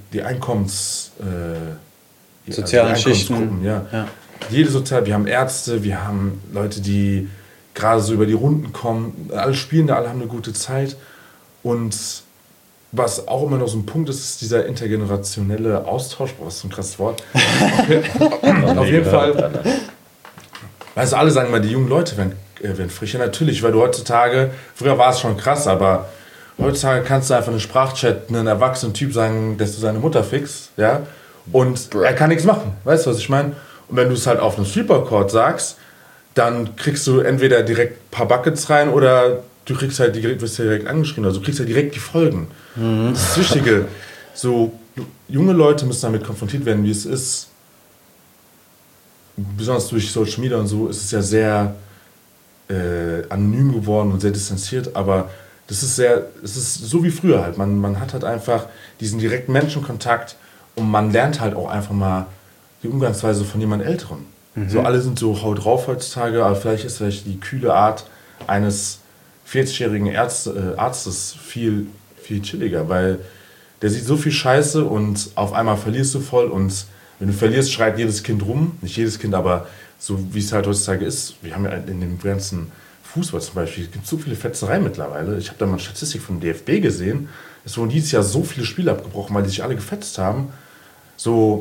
sozialen Schichten. Ja. Jede wir haben Ärzte, wir haben Leute, die gerade so über die Runden kommen, alle spielen da, alle haben eine gute Zeit. Und was auch immer noch so ein Punkt ist, ist dieser intergenerationelle Austausch. Boah, was ist ein krasses Wort. Auf jeden Fall. Also alle sagen mal, die jungen Leute werden frischer. Natürlich, weil du heutzutage, früher war es schon krass, aber Heutzutage kannst du einfach einen Sprachchat, einen erwachsenen Typ sagen, dass du seine Mutter fickst, ja, und er kann nichts machen, weißt du, was ich meine? Und wenn du es halt auf einem Streetball-Court sagst, dann kriegst du entweder direkt ein paar Buckets rein oder du kriegst halt wirst direkt angeschrien, also du kriegst halt direkt die Folgen. Das ist das Wichtige. So, junge Leute müssen damit konfrontiert werden, wie es ist. Besonders durch Social Media und so ist es ja sehr anonym geworden und sehr distanziert, aber es ist so wie früher halt. Man hat halt einfach diesen direkten Menschenkontakt und man lernt halt auch einfach mal die Umgangsweise von jemand Älterem. So, alle sind so haut drauf heutzutage, aber vielleicht ist die kühle Art eines 40-jährigen Arztes viel, viel chilliger, weil der sieht so viel Scheiße und auf einmal verlierst du voll und wenn du verlierst, schreit jedes Kind rum. Nicht jedes Kind, aber so wie es halt heutzutage ist. Wir haben ja in dem ganzen Fußball zum Beispiel, es gibt so viele Fetzereien mittlerweile. Ich habe da mal eine Statistik vom DFB gesehen. Es wurden dieses Jahr so viele Spiele abgebrochen, weil die sich alle gefetzt haben. So,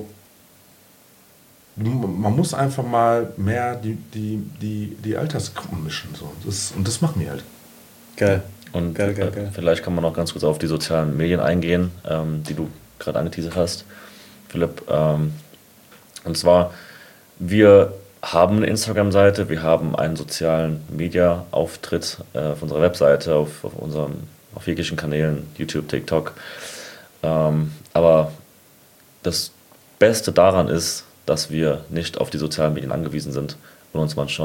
man muss einfach mal mehr die Altersgruppen mischen. So. Und das machen die halt. Geil. Und Geil. vielleicht kann man noch ganz kurz auf die sozialen Medien eingehen, die du gerade angeteasert hast, Philipp. Und zwar, wir haben eine Instagram-Seite, wir haben einen sozialen Media-Auftritt auf unserer Webseite, auf jeglichen Kanälen, YouTube, TikTok. Aber das Beste daran ist, dass wir nicht auf die sozialen Medien angewiesen sind und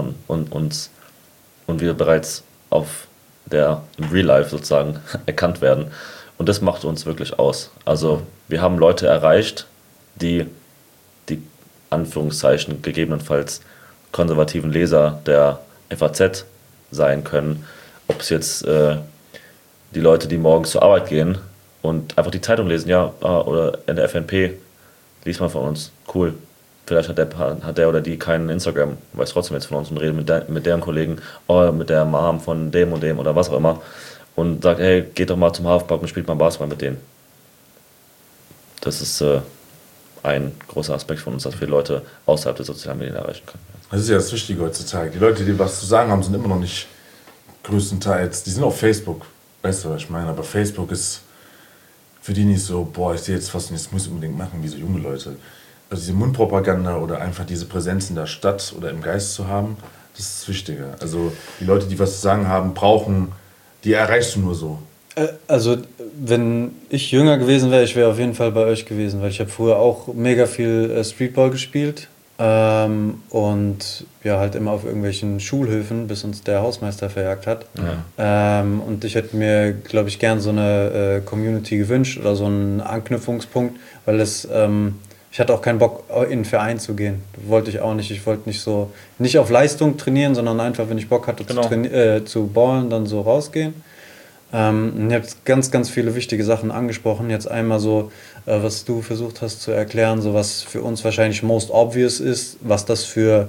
wir bereits im Real Life sozusagen erkannt werden. Und das macht uns wirklich aus. Also wir haben Leute erreicht, die Anführungszeichen gegebenenfalls konservativen Leser der FAZ sein können. Ob es jetzt die Leute, die morgens zur Arbeit gehen und einfach die Zeitung lesen, oder in der FNP, liest mal von uns, cool. Vielleicht hat der oder die keinen Instagram, weiß trotzdem jetzt von uns und redet mit deren Kollegen oder mit der Mom von dem und dem oder was auch immer und sagt, hey, geht doch mal zum Halfback und spielt mal Basketball mit denen. Das ist ein großer Aspekt von uns, dass wir Leute außerhalb der sozialen Medien erreichen können. Das ist ja das Wichtige heutzutage. Die Leute, die was zu sagen haben, sind immer noch nicht größtenteils, die sind auf Facebook, weißt du, was ich meine, aber Facebook ist für die nicht so, ich sehe jetzt was und das muss ich unbedingt machen, wie so junge Leute. Also diese Mundpropaganda oder einfach diese Präsenz in der Stadt oder im Geist zu haben, das ist das Wichtige. Also die Leute, die was zu sagen haben, die erreichst du nur so. Also wenn ich jünger gewesen wäre, ich wäre auf jeden Fall bei euch gewesen, weil ich habe früher auch mega viel Streetball gespielt und ja halt immer auf irgendwelchen Schulhöfen, bis uns der Hausmeister verjagt hat. Ja. Und ich hätte mir, glaube ich, gern so eine Community gewünscht oder so einen Anknüpfungspunkt, weil ich hatte auch keinen Bock, in einen Verein zu gehen. Wollte ich auch nicht. Ich wollte nicht auf Leistung trainieren, sondern einfach, wenn ich Bock hatte zu ballen, dann so rausgehen. Ihr habt ganz, ganz viele wichtige Sachen angesprochen. Jetzt einmal so, was du versucht hast zu erklären, so was für uns wahrscheinlich most obvious ist, was das für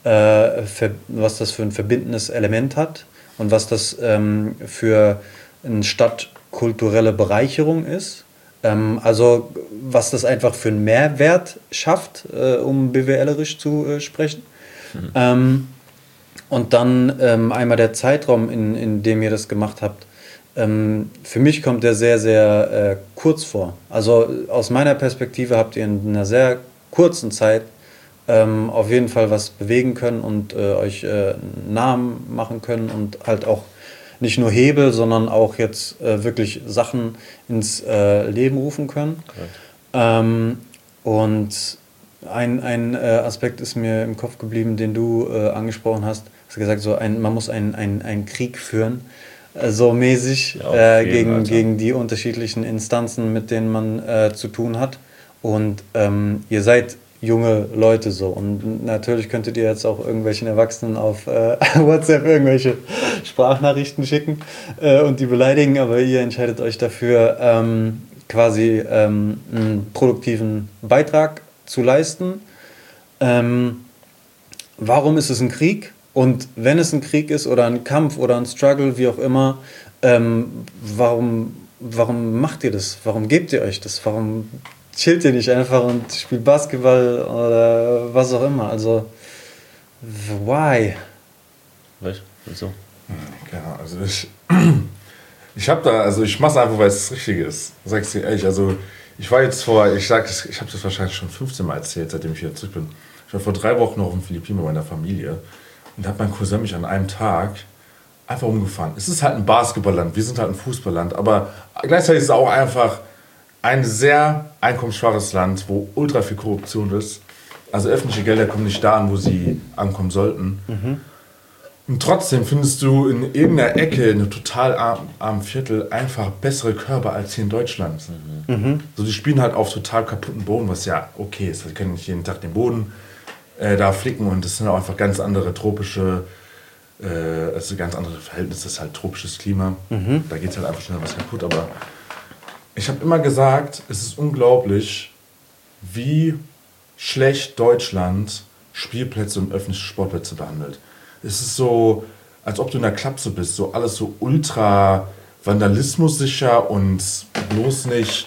ein verbindendes Element hat und was das für eine stadtkulturelle Bereicherung ist. Also was das einfach für einen Mehrwert schafft, um BWLerisch zu sprechen. Und dann einmal der Zeitraum, in dem ihr das gemacht habt. Für mich kommt der sehr, sehr kurz vor. Also aus meiner Perspektive habt ihr in einer sehr kurzen Zeit auf jeden Fall was bewegen können und euch einen Namen machen können und halt auch nicht nur Hebel, sondern auch jetzt wirklich Sachen ins Leben rufen können. Und ein Aspekt ist mir im Kopf geblieben, den du angesprochen hast. Du hast gesagt, man muss einen Krieg führen, so mäßig gegen die unterschiedlichen Instanzen, mit denen man zu tun hat. Und ihr seid junge Leute so. Und natürlich könntet ihr jetzt auch irgendwelchen Erwachsenen auf WhatsApp irgendwelche Sprachnachrichten schicken und die beleidigen, aber ihr entscheidet euch dafür, quasi einen produktiven Beitrag zu leisten. Warum ist es ein Krieg? Und wenn es ein Krieg ist oder ein Kampf oder ein Struggle, wie auch immer, warum macht ihr das? Warum gebt ihr euch das? Warum chillt ihr nicht einfach und spielt Basketball oder was auch immer? Also, why? Weißt du? So. Ja, also Ich mach's einfach, weil es das Richtige ist. Sag ich dir ehrlich, also ich war jetzt ich habe das wahrscheinlich schon 15 Mal erzählt, seitdem ich wieder zurück bin. Ich war vor 3 Wochen noch auf den Philippinen bei meiner Familie und da hat mein Cousin mich an einem Tag einfach umgefahren. Es ist halt ein Basketballland, wir sind halt ein Fußballland, aber gleichzeitig ist es auch einfach ein sehr einkommensschwaches Land, wo ultra viel Korruption ist. Also öffentliche Gelder kommen nicht da an, wo sie ankommen sollten. Und trotzdem findest du in irgendeiner Ecke, in einem total armen Viertel, einfach bessere Körper als hier in Deutschland. So, die spielen halt auf total kaputten Boden, was ja okay ist. Die können nicht jeden Tag den Boden da flicken und das sind auch einfach ganz andere tropische, ganz andere Verhältnisse. Das ist halt tropisches Klima. Da geht halt einfach schnell was kaputt. Aber ich habe immer gesagt, es ist unglaublich, wie schlecht Deutschland Spielplätze und öffentliche Sportplätze behandelt. Es ist so, als ob du in der Klapse bist, so alles so ultra vandalismussicher und bloß nicht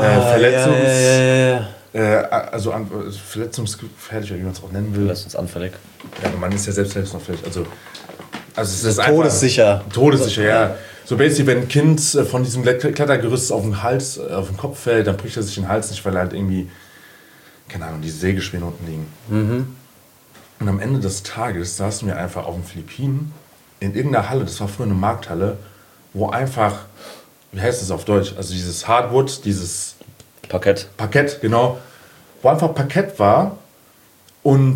verletzungsgefährlich, wie man es auch nennen will. Verletzungsanfällig. Ja, man ist ja selbst verletzungsanfällig. Also es ist todessicher. Todessicher, ja. So basically, wenn ein Kind von diesem Klettergerüst auf den Hals, auf den Kopf fällt, dann bricht er sich den Hals nicht, weil er halt irgendwie, keine Ahnung, die Sägespäne unten liegen. Und am Ende des Tages saßen wir einfach auf den Philippinen in irgendeiner Halle, das war früher eine Markthalle, wo einfach, wie heißt das auf Deutsch, also dieses Hardwood, dieses Parkett, genau, wo einfach Parkett war und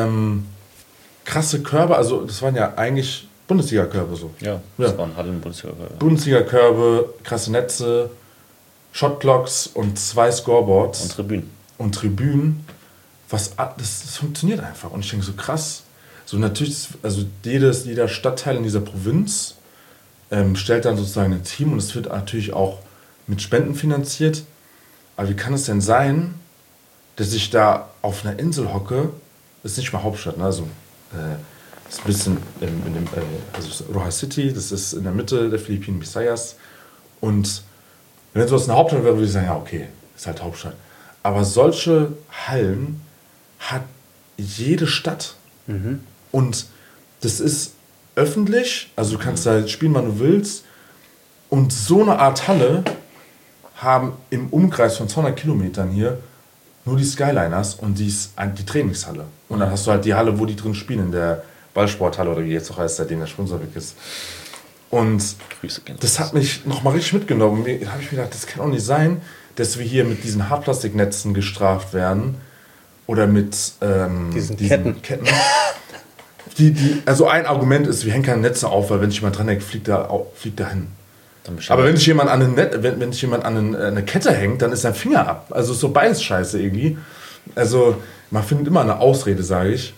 krasse Körbe, also das waren ja eigentlich Bundesliga-Körbe so. Ja, das waren Hallen-Bundesliga-Körbe. Bundesliga-Körbe, krasse Netze, Shotclocks und 2 Scoreboards. Und Tribünen. Das funktioniert einfach. Und ich denke so krass. So natürlich, also jeder Stadtteil in dieser Provinz stellt dann sozusagen ein Team und es wird natürlich auch mit Spenden finanziert. Aber wie kann es denn sein, dass ich da auf einer Insel hocke? Das ist nicht mal Hauptstadt, ne? Also das ist ein bisschen also Rojas City, das ist in der Mitte der Philippinen, Visayas. Und wenn sowas eine Hauptstadt wäre, würde ich sagen, ja okay, ist halt Hauptstadt. Aber solche Hallen hat jede Stadt. Und das ist öffentlich, also du kannst da spielen, wann du willst. Und so eine Art Halle haben im Umkreis von 200 Kilometern hier nur die Skyliners und die Trainingshalle. Und dann hast du halt die Halle, wo die drin spielen, in der Ballsporthalle oder wie jetzt auch heißt, seitdem der Sponsor weg ist. Und das hat mich nochmal richtig mitgenommen. Da habe ich mir gedacht, das kann auch nicht sein, dass wir hier mit diesen Hartplastiknetzen gestraft werden oder mit diesen Ketten. Also ein Argument ist, wir hängen keine Netze auf, weil wenn sich jemand dran hängt, fliegt er hin. Aber wenn sich jemand an eine Kette hängt, dann ist sein Finger ab. Also ist so beides scheiße irgendwie. Also man findet immer eine Ausrede, sage ich.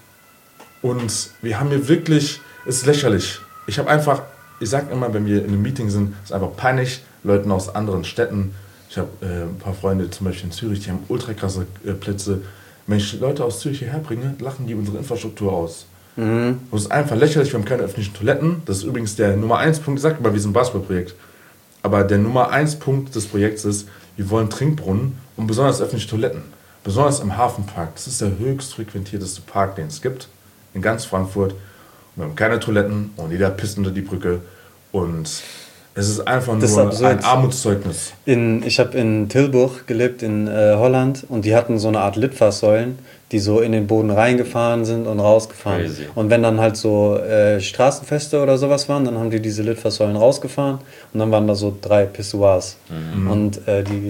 Und wir haben hier wirklich, es ist lächerlich. Ich sage immer, wenn wir in einem Meeting sind, ist einfach peinlich, Leuten aus anderen Städten. Ich habe ein paar Freunde zum Beispiel in Zürich, die haben ultra krasse Plätze. Wenn ich Leute aus Zürich hierher bringe, lachen die unsere Infrastruktur aus. Das ist einfach lächerlich, wir haben keine öffentlichen Toiletten. Das ist übrigens der Nummer 1 Punkt, ich sage immer, wir sind ein Basketballprojekt. Aber der Nummer 1 Punkt des Projekts ist, wir wollen Trinkbrunnen und besonders öffentliche Toiletten. Besonders im Hafenpark. Das ist der höchst frequentierteste Park, den es gibt. In ganz Frankfurt. Und wir haben keine Toiletten und jeder pisst unter die Brücke. Und es ist einfach nur ein Armutszeugnis. Ich habe in Tilburg gelebt, in Holland. Und die hatten so eine Art Litfaßsäulen, die so in den Boden reingefahren sind und rausgefahren. Crazy. Und wenn dann halt so Straßenfeste oder sowas waren, dann haben die diese Litfaßsäulen rausgefahren und dann waren da so 3 Pissoirs. Und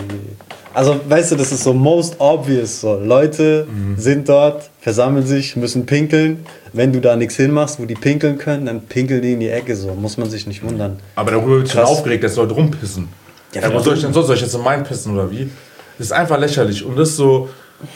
also weißt du, das ist so most obvious. So. Leute sind dort, versammeln sich, müssen pinkeln. Wenn du da nichts hinmachst, wo die pinkeln können, dann pinkeln die in die Ecke. So muss man sich nicht wundern. Aber darüber wird schon aufgeregt, dass Leute rumpissen. Ja, wo soll ich denn sonst? Soll ich jetzt in meinen pissen oder wie? Das ist einfach lächerlich. Und das ist so...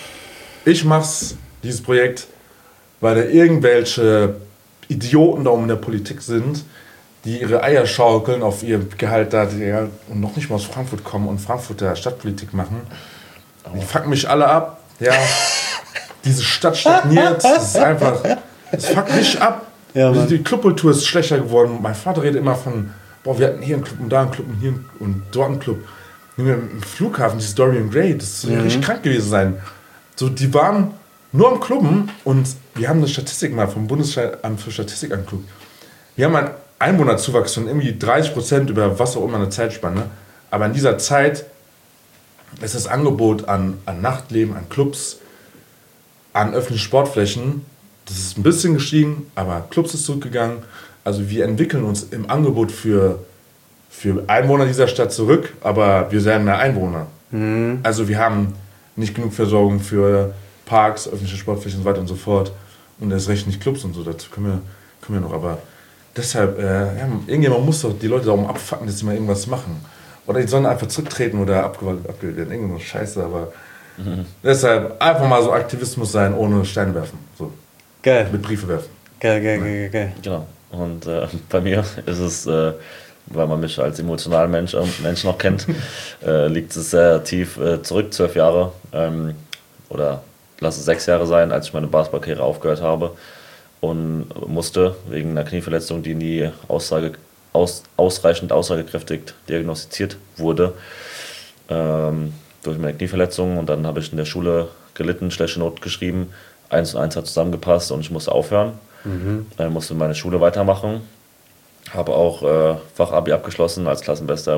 Ich mach's, dieses Projekt, weil da irgendwelche Idioten da oben in der Politik sind, die ihre Eier schaukeln auf ihr Gehalt da und noch nicht mal aus Frankfurt kommen und Frankfurter Stadtpolitik machen. Die fucken mich alle ab. Ja, diese Stadt stagniert. Das ist einfach, das fuckt mich ab. Ja, die Clubkultur ist schlechter geworden. Mein Vater redet immer von, wir hatten hier einen Club und da einen Club und hier und dort einen Club. Im Flughafen, die Dorian Gray, das soll richtig krank gewesen sein. So, die waren nur am Clubben und wir haben eine Statistik mal vom Bundesamt für Statistik angeguckt. Wir haben Einwohnerzuwachs von irgendwie 30% über was auch immer eine Zeitspanne. Aber in dieser Zeit ist das Angebot an Nachtleben, an Clubs, an öffentlichen Sportflächen, das ist ein bisschen gestiegen, aber Clubs ist zurückgegangen. Also wir entwickeln uns im Angebot für Einwohner dieser Stadt zurück, aber wir werden mehr Einwohner. Also wir haben nicht genug Versorgung für Parks, öffentliche Sportflächen und so weiter und so fort. Und erst recht nicht Clubs und so, dazu können wir noch. Aber deshalb, irgendjemand muss doch die Leute darum abfacken, dass sie mal irgendwas machen. Oder die sollen einfach zurücktreten oder abgewählt werden. Irgendwas Scheiße, aber deshalb einfach mal so Aktivismus sein, ohne Steine werfen. So. Geil. Mit Briefe werfen. Geil. Genau. Und bei mir ist es, weil man mich als emotionalen Mensch noch kennt, liegt es sehr tief zurück, 12 Jahre. Oder lass es 6 Jahre sein, als ich meine Basketballkarriere aufgehört habe und musste wegen einer Knieverletzung, die nie ausreichend aussagekräftig diagnostiziert wurde, durch meine Knieverletzung. Und dann habe ich in der Schule gelitten, schlechte Noten geschrieben, 1 und 1 hat zusammengepasst und ich musste aufhören. Musste meine Schule weitermachen. Habe auch Fachabi abgeschlossen als Klassenbester.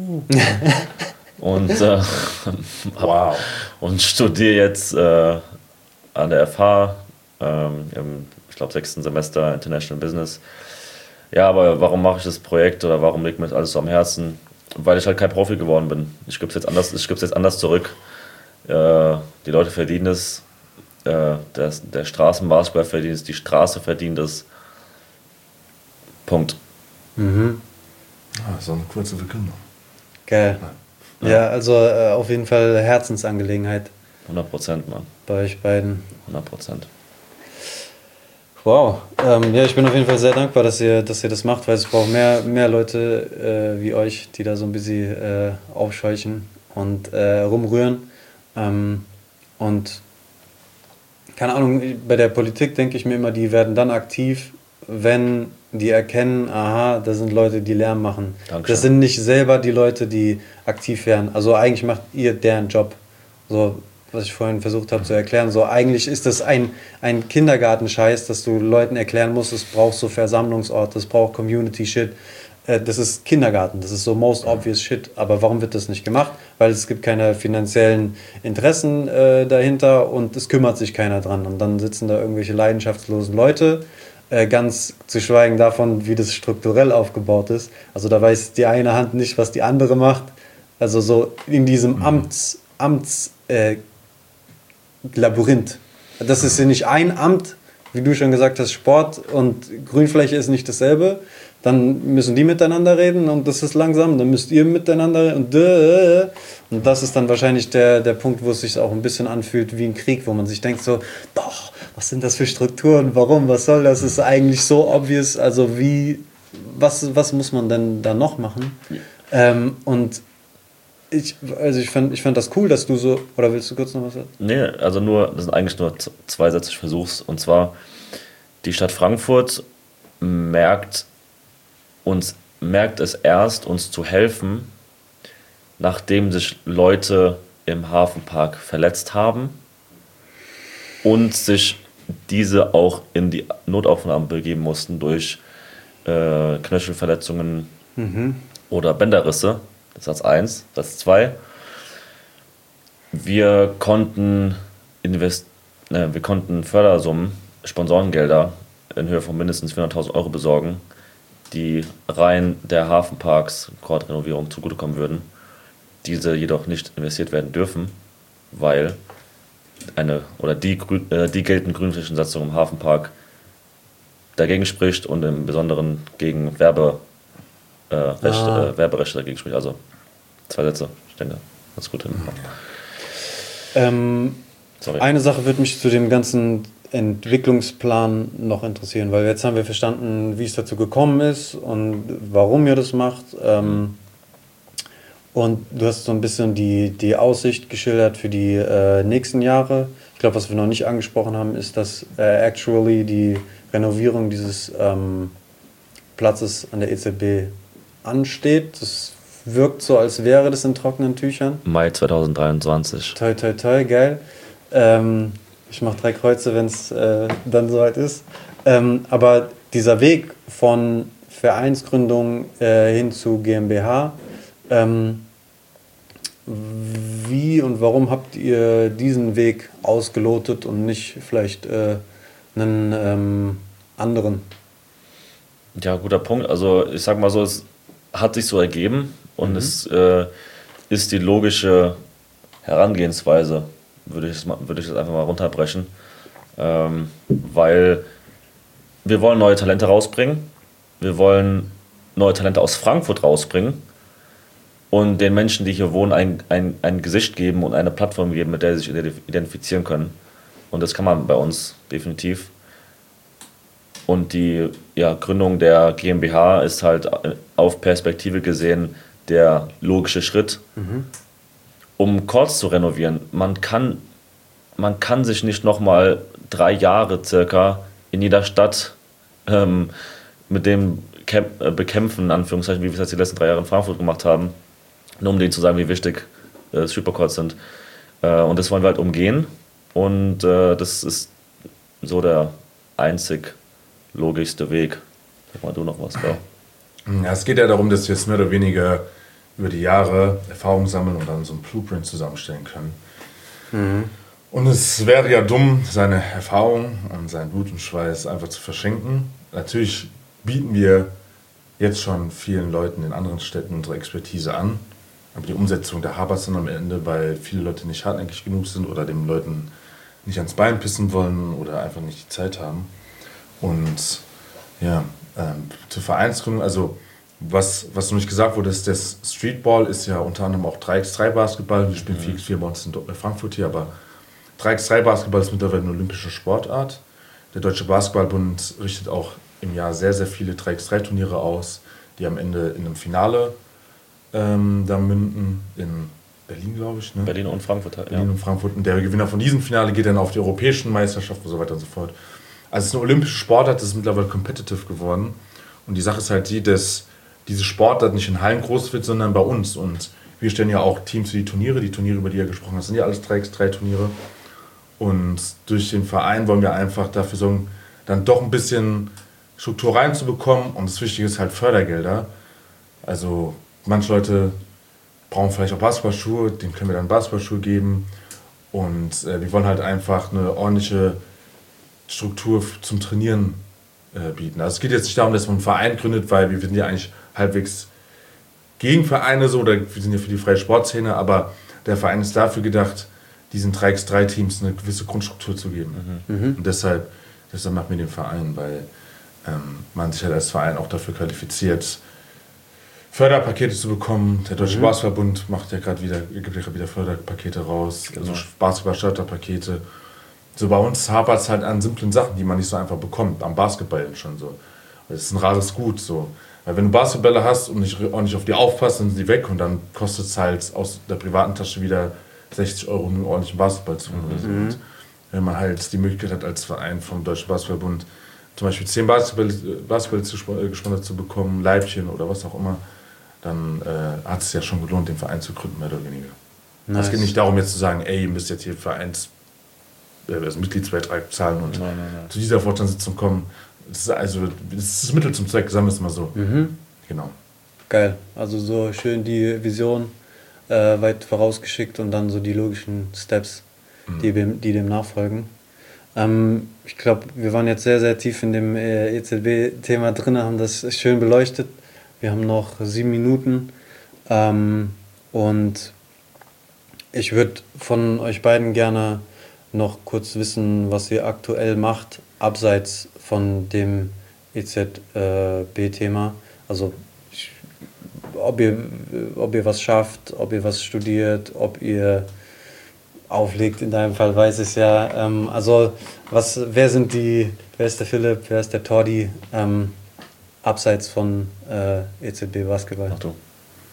Und, Wow. Und studiere jetzt an der FH im, ich glaube, 6. Semester International Business. Ja, aber warum mache ich das Projekt oder warum liegt mir das alles so am Herzen? Weil ich halt kein Profi geworden bin. Ich gebe es jetzt anders zurück. Die Leute verdienen es. Der Straßenbasketball verdient es, die Straße verdient es. Punkt. So eine kurze Verkündung. Geil. Ja, also auf jeden Fall Herzensangelegenheit 100%, Mann. bei euch beiden. 100%. Wow. Ja, ich bin auf jeden Fall sehr dankbar, dass ihr das macht, weil es braucht mehr Leute wie euch, die da so ein bisschen aufscheuchen und rumrühren. Und keine Ahnung, bei der Politik denke ich mir immer, die werden dann aktiv, wenn die erkennen, aha, da sind Leute, die Lärm machen. Dankeschön. Das sind nicht selber die Leute, die aktiv werden. Also eigentlich macht ihr deren Job. So, was ich vorhin versucht habe zu erklären. So, eigentlich ist das ein Kindergartenscheiß, dass du Leuten erklären musst, es braucht so Versammlungsorte, es braucht Community-Shit. Das ist Kindergarten, das ist so most obvious shit. Aber warum wird das nicht gemacht? Weil es gibt keine finanziellen Interessen dahinter und es kümmert sich keiner dran. Und dann sitzen da irgendwelche leidenschaftslosen Leute, ganz zu schweigen davon, wie das strukturell aufgebaut ist. Also da weiß die eine Hand nicht, was die andere macht. Also so in diesem Labyrinth. Das ist ja nicht ein Amt, wie du schon gesagt hast, Sport und Grünfläche ist nicht dasselbe. Dann müssen die miteinander reden und das ist langsam. Dann müsst ihr miteinander reden und das ist dann wahrscheinlich der Punkt, wo es sich auch ein bisschen anfühlt wie ein Krieg, wo man sich denkt so, doch, was sind das für Strukturen, warum, was soll das? Ist eigentlich so obvious, also was muss man denn da noch machen? Und ich fand das cool, dass du so, oder willst du kurz noch was sagen? Nee, also das sind eigentlich nur 2 Sätze, ich versuch's. Und zwar, die Stadt Frankfurt merkt es erst, uns zu helfen, nachdem sich Leute im Hafenpark verletzt haben und sich diese auch in die Notaufnahme begeben mussten durch Knöchelverletzungen oder Bänderrisse. Das ist Satz 1. Satz 2. Wir konnten Fördersummen, Sponsorengelder in Höhe von mindestens 400.000 Euro besorgen, die rein der Hafenparks Rekordrenovierung zugutekommen würden. Diese jedoch nicht investiert werden dürfen, weil die geltende Grünflächensatzung im Hafenpark dagegen spricht und im Besonderen gegen Werberechte dagegen spricht. Also 2 Sätze, ich denke, ganz gut hin. Sorry. Eine Sache würde mich zu dem ganzen Entwicklungsplan noch interessieren, weil jetzt haben wir verstanden, wie es dazu gekommen ist und warum ihr das macht. Und du hast so ein bisschen die Aussicht geschildert für die nächsten Jahre. Ich glaube, was wir noch nicht angesprochen haben, ist, dass actually die Renovierung dieses Platzes an der EZB ansteht. Das wirkt so, als wäre das in trockenen Tüchern. Mai 2023. Toi, toi, toi, geil. Ich mache 3 Kreuze, wenn es dann soweit ist. Aber dieser Weg von Vereinsgründung hin zu GmbH. Wie und warum habt ihr diesen Weg ausgelotet und nicht vielleicht einen anderen? Ja, guter Punkt. Also ich sag mal so, es hat sich so ergeben und es ist die logische Herangehensweise, würde ich das einfach mal runterbrechen. Weil wir wollen neue Talente rausbringen, wir wollen neue Talente aus Frankfurt rausbringen und den Menschen, die hier wohnen, ein Gesicht geben und eine Plattform geben, mit der sie sich identifizieren können. Und das kann man bei uns definitiv. Und die Gründung der GmbH ist halt auf Perspektive gesehen der logische Schritt, um Courts zu renovieren. Man kann sich nicht nochmal 3 Jahre circa in jeder Stadt mit dem bekämpfen, in Anführungszeichen, wie wir es jetzt die letzten 3 Jahre in Frankfurt gemacht haben, nur um denen zu sagen, wie wichtig Supercourts sind. Und das wollen wir halt umgehen. Und das ist so der einzig logischste Weg. Sag mal du noch was, Bro. Ja, es geht ja darum, dass wir jetzt mehr oder weniger über die Jahre Erfahrung sammeln und dann so ein Blueprint zusammenstellen können. Und es wäre ja dumm, seine Erfahrung und sein Blut und Schweiß einfach zu verschenken. Natürlich bieten wir jetzt schon vielen Leuten in anderen Städten unsere Expertise an, aber die Umsetzung, da hapert es dann am Ende, weil viele Leute nicht hartnäckig genug sind oder den Leuten nicht ans Bein pissen wollen oder einfach nicht die Zeit haben. Und ja, zur Vereinsgründung, also was nämlich gesagt wurde, ist, das Streetball ist ja unter anderem auch 3x3 Basketball. Wir spielen 4x4 bei uns in Frankfurt hier, aber 3x3 Basketball ist mittlerweile eine olympische Sportart. Der Deutsche Basketballbund richtet auch im Jahr sehr, sehr viele 3x3 Turniere aus, die am Ende in einem Finale da münden, in Berlin, glaube ich. Ne? Berlin und Frankfurt. Berlin und Frankfurt. Und der Gewinner von diesem Finale geht dann auf die europäischen Meisterschaften und so weiter und so fort. Also es ist eine olympische Sportart, das ist mittlerweile competitive geworden. Und die Sache ist halt die, dass diese Sportart nicht in Hallen groß wird, sondern bei uns. Und wir stellen ja auch Teams für die Turniere, über die ihr gesprochen habt, sind ja alles 3x3 Turniere. Und durch den Verein wollen wir einfach dafür sorgen, dann doch ein bisschen Struktur reinzubekommen. Und das Wichtige ist halt Fördergelder. Also manche Leute brauchen vielleicht auch Basketballschuhe, denen können wir dann Basketballschuhe geben. Und wir wollen halt einfach eine ordentliche Struktur zum Trainieren bieten. Also es geht jetzt nicht darum, dass man einen Verein gründet, weil wir sind ja eigentlich halbwegs gegen Vereine so, oder wir sind ja für die freie Sportszene, aber der Verein ist dafür gedacht, diesen 3x3-Teams eine gewisse Grundstruktur zu geben. Und deshalb machen wir den Verein, weil man sich halt als Verein auch dafür qualifiziert, Förderpakete zu bekommen. Der Deutsche Basketballbund gibt ja wieder Förderpakete raus, also Basketball-Starterpakete. So bei uns hapert es halt an simplen Sachen, die man nicht so einfach bekommt, am Basketball schon so. Das ist ein rares Gut so. Weil wenn du Basketballer hast und nicht ordentlich auf die aufpasst, dann sind die weg und dann kostet es halt aus der privaten Tasche wieder 60 €, um einen ordentlichen Basketball zu holen. So. Und wenn man halt die Möglichkeit hat, als Verein vom Deutschen Basketballbund zum Beispiel 10 Basketball gesponsert zu bekommen, Leibchen oder was auch immer, dann hat es ja schon gelohnt, den Verein zu gründen, mehr oder weniger. Nice. Es geht nicht darum, jetzt zu sagen, ey, ihr müsst jetzt hier also Mitgliedsbeitrag zahlen und zu dieser Vorstandssitzung kommen. Das ist das Mittel zum Zweck, sagen wir es mal so. Genau. Geil. Also so schön die Vision weit vorausgeschickt und dann so die logischen Steps, die dem nachfolgen. Ich glaube, wir waren jetzt sehr, sehr tief in dem EZB-Thema drin, haben das schön beleuchtet. Wir haben noch 7 Minuten und ich würde von euch beiden gerne noch kurz wissen, was ihr aktuell macht, abseits von dem EZB-Thema. Also ob ihr was schafft, ob ihr was studiert, ob ihr auflegt, in deinem Fall weiß ich es ja. Wer ist der Philipp, wer ist der Tordi, abseits von EZB Basketball? Ach du.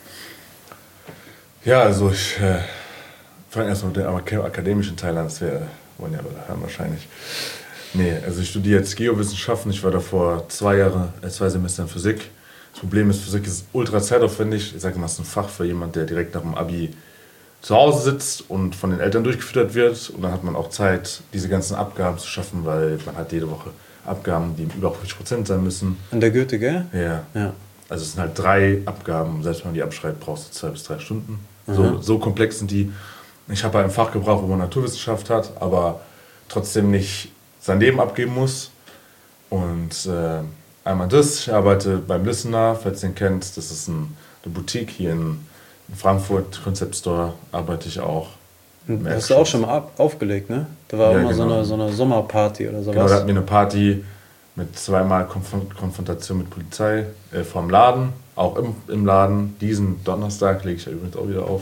Ja, also ich fange erstmal mit dem akademischen Teil an, das wollen ja alle hören wahrscheinlich. Nee, also ich studiere jetzt Geowissenschaften, ich war davor 2 Semester in Physik. Das Problem ist, Physik ist ultra zeitaufwendig. Ich sage mal, es ist ein Fach für jemanden, der direkt nach dem Abi zu Hause sitzt und von den Eltern durchgefüttert wird. Und dann hat man auch Zeit, diese ganzen Abgaben zu schaffen, weil man hat jede Woche Abgaben, die über 50% sein müssen. An der Goethe, gell? Ja. Ja. Also es sind halt 3 Abgaben, selbst wenn man die abschreibt, brauchst du 2 bis 3 Stunden. So komplex sind die. Ich habe halt ein Fach gebraucht, wo man Naturwissenschaft hat, aber trotzdem nicht sein Leben abgeben muss. Und einmal das, ich arbeite beim Listener, falls ihr ihn kennt, das ist eine Boutique hier in Frankfurt, Concept Store, arbeite ich auch. Hast du auch schon mal aufgelegt, ne? Da war Ja, immer genau. so eine Sommerparty oder sowas. Genau, da hatten wir eine Party mit 2-mal Konfrontation mit Polizei vorm Laden, auch im Laden. Diesen Donnerstag lege ich ja übrigens auch wieder auf.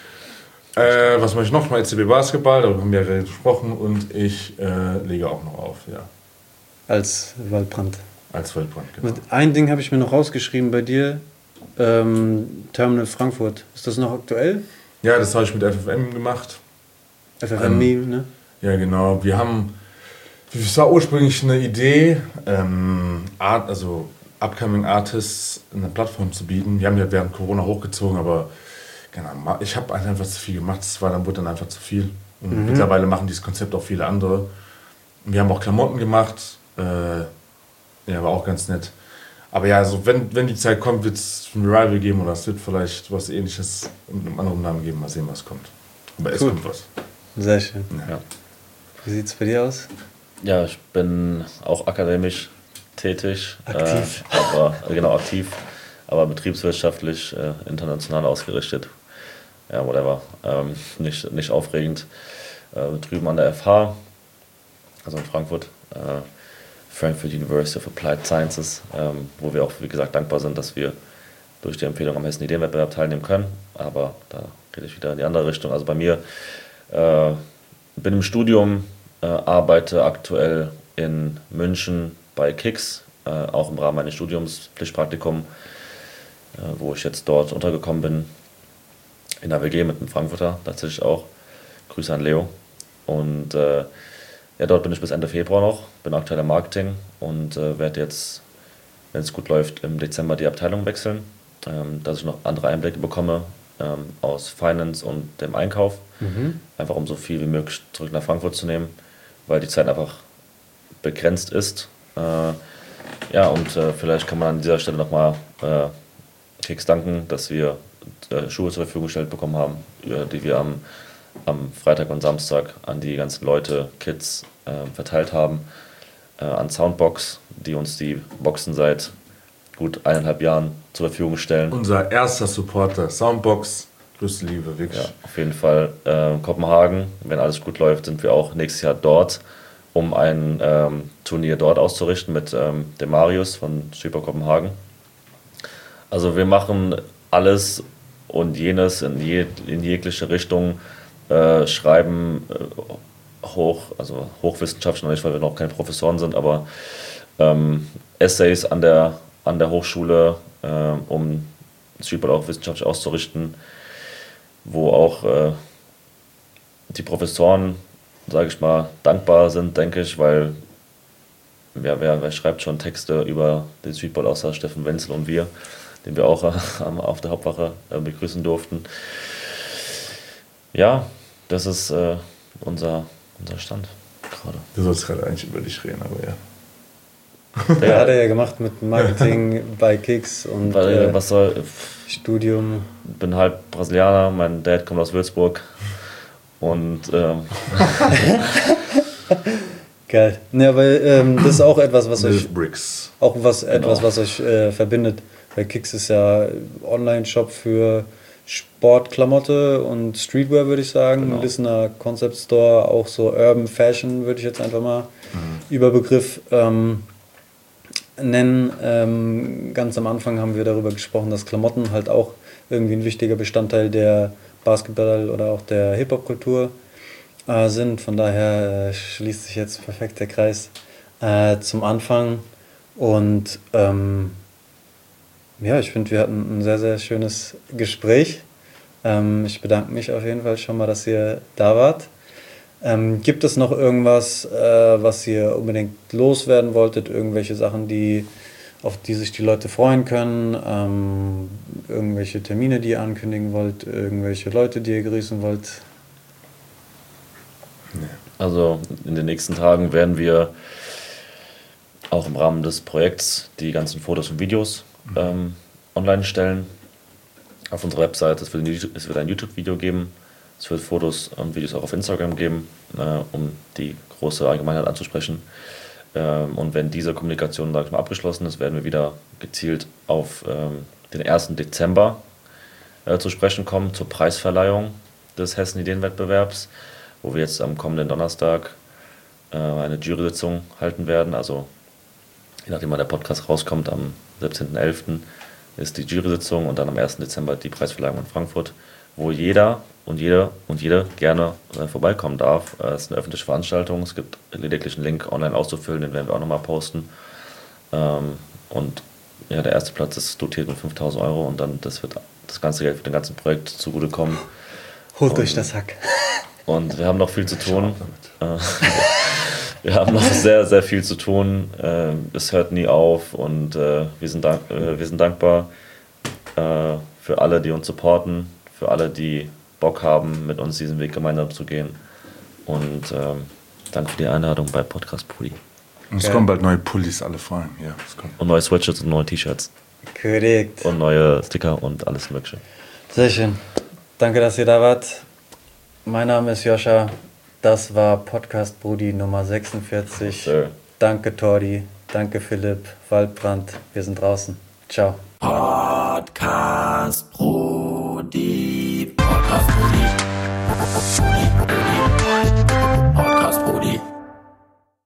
Was mache ich noch? Mal ECB Basketball, darüber haben wir ja gesprochen und ich lege auch noch auf, ja. Als Waldbrand. Als Waldbrand, genau. Mit ein Ding habe ich mir noch rausgeschrieben bei dir. Terminal Frankfurt. Ist das noch aktuell? Ja, das habe ich mit FFM gemacht. FFM, ne? Ja, genau. Es war ursprünglich eine Idee, also Upcoming Artists eine Plattform zu bieten. Wir haben ja während Corona hochgezogen, aber genau, ich habe einfach zu viel gemacht. Wurde dann einfach zu viel. Und mittlerweile machen dieses Konzept auch viele andere. Wir haben auch Klamotten gemacht. War auch ganz nett. Aber ja, also wenn die Zeit kommt, wird es ein Revival geben oder es wird vielleicht was Ähnliches mit einem anderen Namen geben. Mal sehen, was kommt. Aber es kommt was. Sehr schön. Ja. Wie sieht es bei dir aus? Ja, ich bin auch akademisch tätig. Aktiv. Aktiv, aber betriebswirtschaftlich, international ausgerichtet. Ja, whatever. Nicht aufregend. Drüben an der FH, also in Frankfurt, Frankfurt University of Applied Sciences, wo wir auch, wie gesagt, dankbar sind, dass wir durch die Empfehlung am Hessen Ideenwettbewerb teilnehmen können. Aber da rede ich wieder in die andere Richtung. Also bei mir, bin im Studium, arbeite aktuell in München bei Kicks, auch im Rahmen meines Studiums, Pflichtpraktikum, wo ich jetzt dort untergekommen bin, in der WG mit einem Frankfurter tatsächlich auch. Grüße an Leo. Und dort bin ich bis Ende Februar noch, bin aktuell im Marketing und werde jetzt, wenn es gut läuft, im Dezember die Abteilung wechseln, dass ich noch andere Einblicke bekomme aus Finance und dem Einkauf, einfach um so viel wie möglich zurück nach Frankfurt zu nehmen, weil die Zeit einfach begrenzt ist. Vielleicht kann man an dieser Stelle nochmal Kicks danken, dass wir Schuhe zur Verfügung gestellt bekommen haben, die wir am Freitag und Samstag an die ganzen Leute, Kids verteilt haben, an Soundbox, die uns die Boxen seit gut 1,5 Jahren zur Verfügung stellen. Unser erster Supporter, Soundbox, größte Liebe, wirklich. Ja, auf jeden Fall Kopenhagen, wenn alles gut läuft, sind wir auch nächstes Jahr dort, um ein Turnier dort auszurichten mit dem Marius von Streetball Kopenhagen. Also wir machen alles und jenes in jegliche Richtung, schreiben hochwissenschaftlich noch nicht, weil wir noch keine Professoren sind, aber Essays an der Hochschule, um Streetball auch wissenschaftlich auszurichten, wo auch die Professoren, sage ich mal, dankbar sind, denke ich, weil wer schreibt schon Texte über den Streetball außer Steffen Wenzel und wir, den wir auch auf der Hauptwache begrüßen durften. Ja, das ist unser Stand gerade. Du sollst gerade eigentlich über dich reden, aber ja. Der hat er ja gemacht mit Marketing bei Kicks und Studium. Bin halb Brasilianer, mein Dad kommt aus Würzburg und geil. Ja, weil das ist auch etwas, was euch Bricks. was euch verbindet. Weil Kicks ist ja Online-Shop für Sportklamotte und Streetwear, würde ich sagen. Genau. Listener Concept Store, auch so Urban Fashion, würde ich jetzt einfach mal Überbegriff nennen. Ganz am Anfang haben wir darüber gesprochen, dass Klamotten halt auch irgendwie ein wichtiger Bestandteil der Basketball- oder auch der Hip-Hop-Kultur sind. Von daher schließt sich jetzt perfekt der Kreis zum Anfang. Und ich finde, wir hatten ein sehr, sehr schönes Gespräch. Ich bedanke mich auf jeden Fall schon mal, dass ihr da wart. Gibt es noch irgendwas, was ihr unbedingt loswerden wolltet? Irgendwelche Sachen, auf die sich die Leute freuen können? Irgendwelche Termine, die ihr ankündigen wollt? Irgendwelche Leute, die ihr grüßen wollt? Also in den nächsten Tagen werden wir auch im Rahmen des Projekts die ganzen Fotos und Videos online stellen. Auf unserer Website, es wird ein YouTube-Video geben, es wird Fotos und Videos auch auf Instagram geben, um die große Allgemeinheit anzusprechen. Und wenn diese Kommunikation, sag ich mal, abgeschlossen ist, werden wir wieder gezielt auf den 1. Dezember zu sprechen kommen, zur Preisverleihung des Hessen-Ideenwettbewerbs, wo wir jetzt am kommenden Donnerstag eine Jury-Sitzung halten werden. Also je nachdem, wann der Podcast rauskommt, am 17.11. ist die Jury-Sitzung und dann am 1. Dezember die Preisverleihung in Frankfurt, wo jeder und jede gerne vorbeikommen darf. Es ist eine öffentliche Veranstaltung, es gibt lediglich einen Link online auszufüllen, den werden wir auch nochmal posten. Und ja, der erste Platz ist dotiert mit 5.000 Euro und dann das ganze Geld für den ganzen Projekt zugutekommen. Holt euch das Hack. Und wir haben noch viel zu tun. Wir haben noch sehr, sehr viel zu tun. Es hört nie auf und wir sind dankbar für alle, die uns supporten, für alle, die Bock haben, mit uns diesen Weg gemeinsam zu gehen. Und danke für die Einladung bei Podcast Brudi. Und es kommen bald neue Pullis, alle Fragen. Ja, und neue Sweatshirts und neue T-Shirts. Korrekt. Und neue Sticker und alles Mögliche. Sehr schön. Danke, dass ihr da wart. Mein Name ist Joscha. Das war Podcast Brudi Nummer 46. Sir. Danke Tordi. Danke Philipp. Waldbrand. Wir sind draußen. Ciao. Podcast Brudi. Podcast Brudi.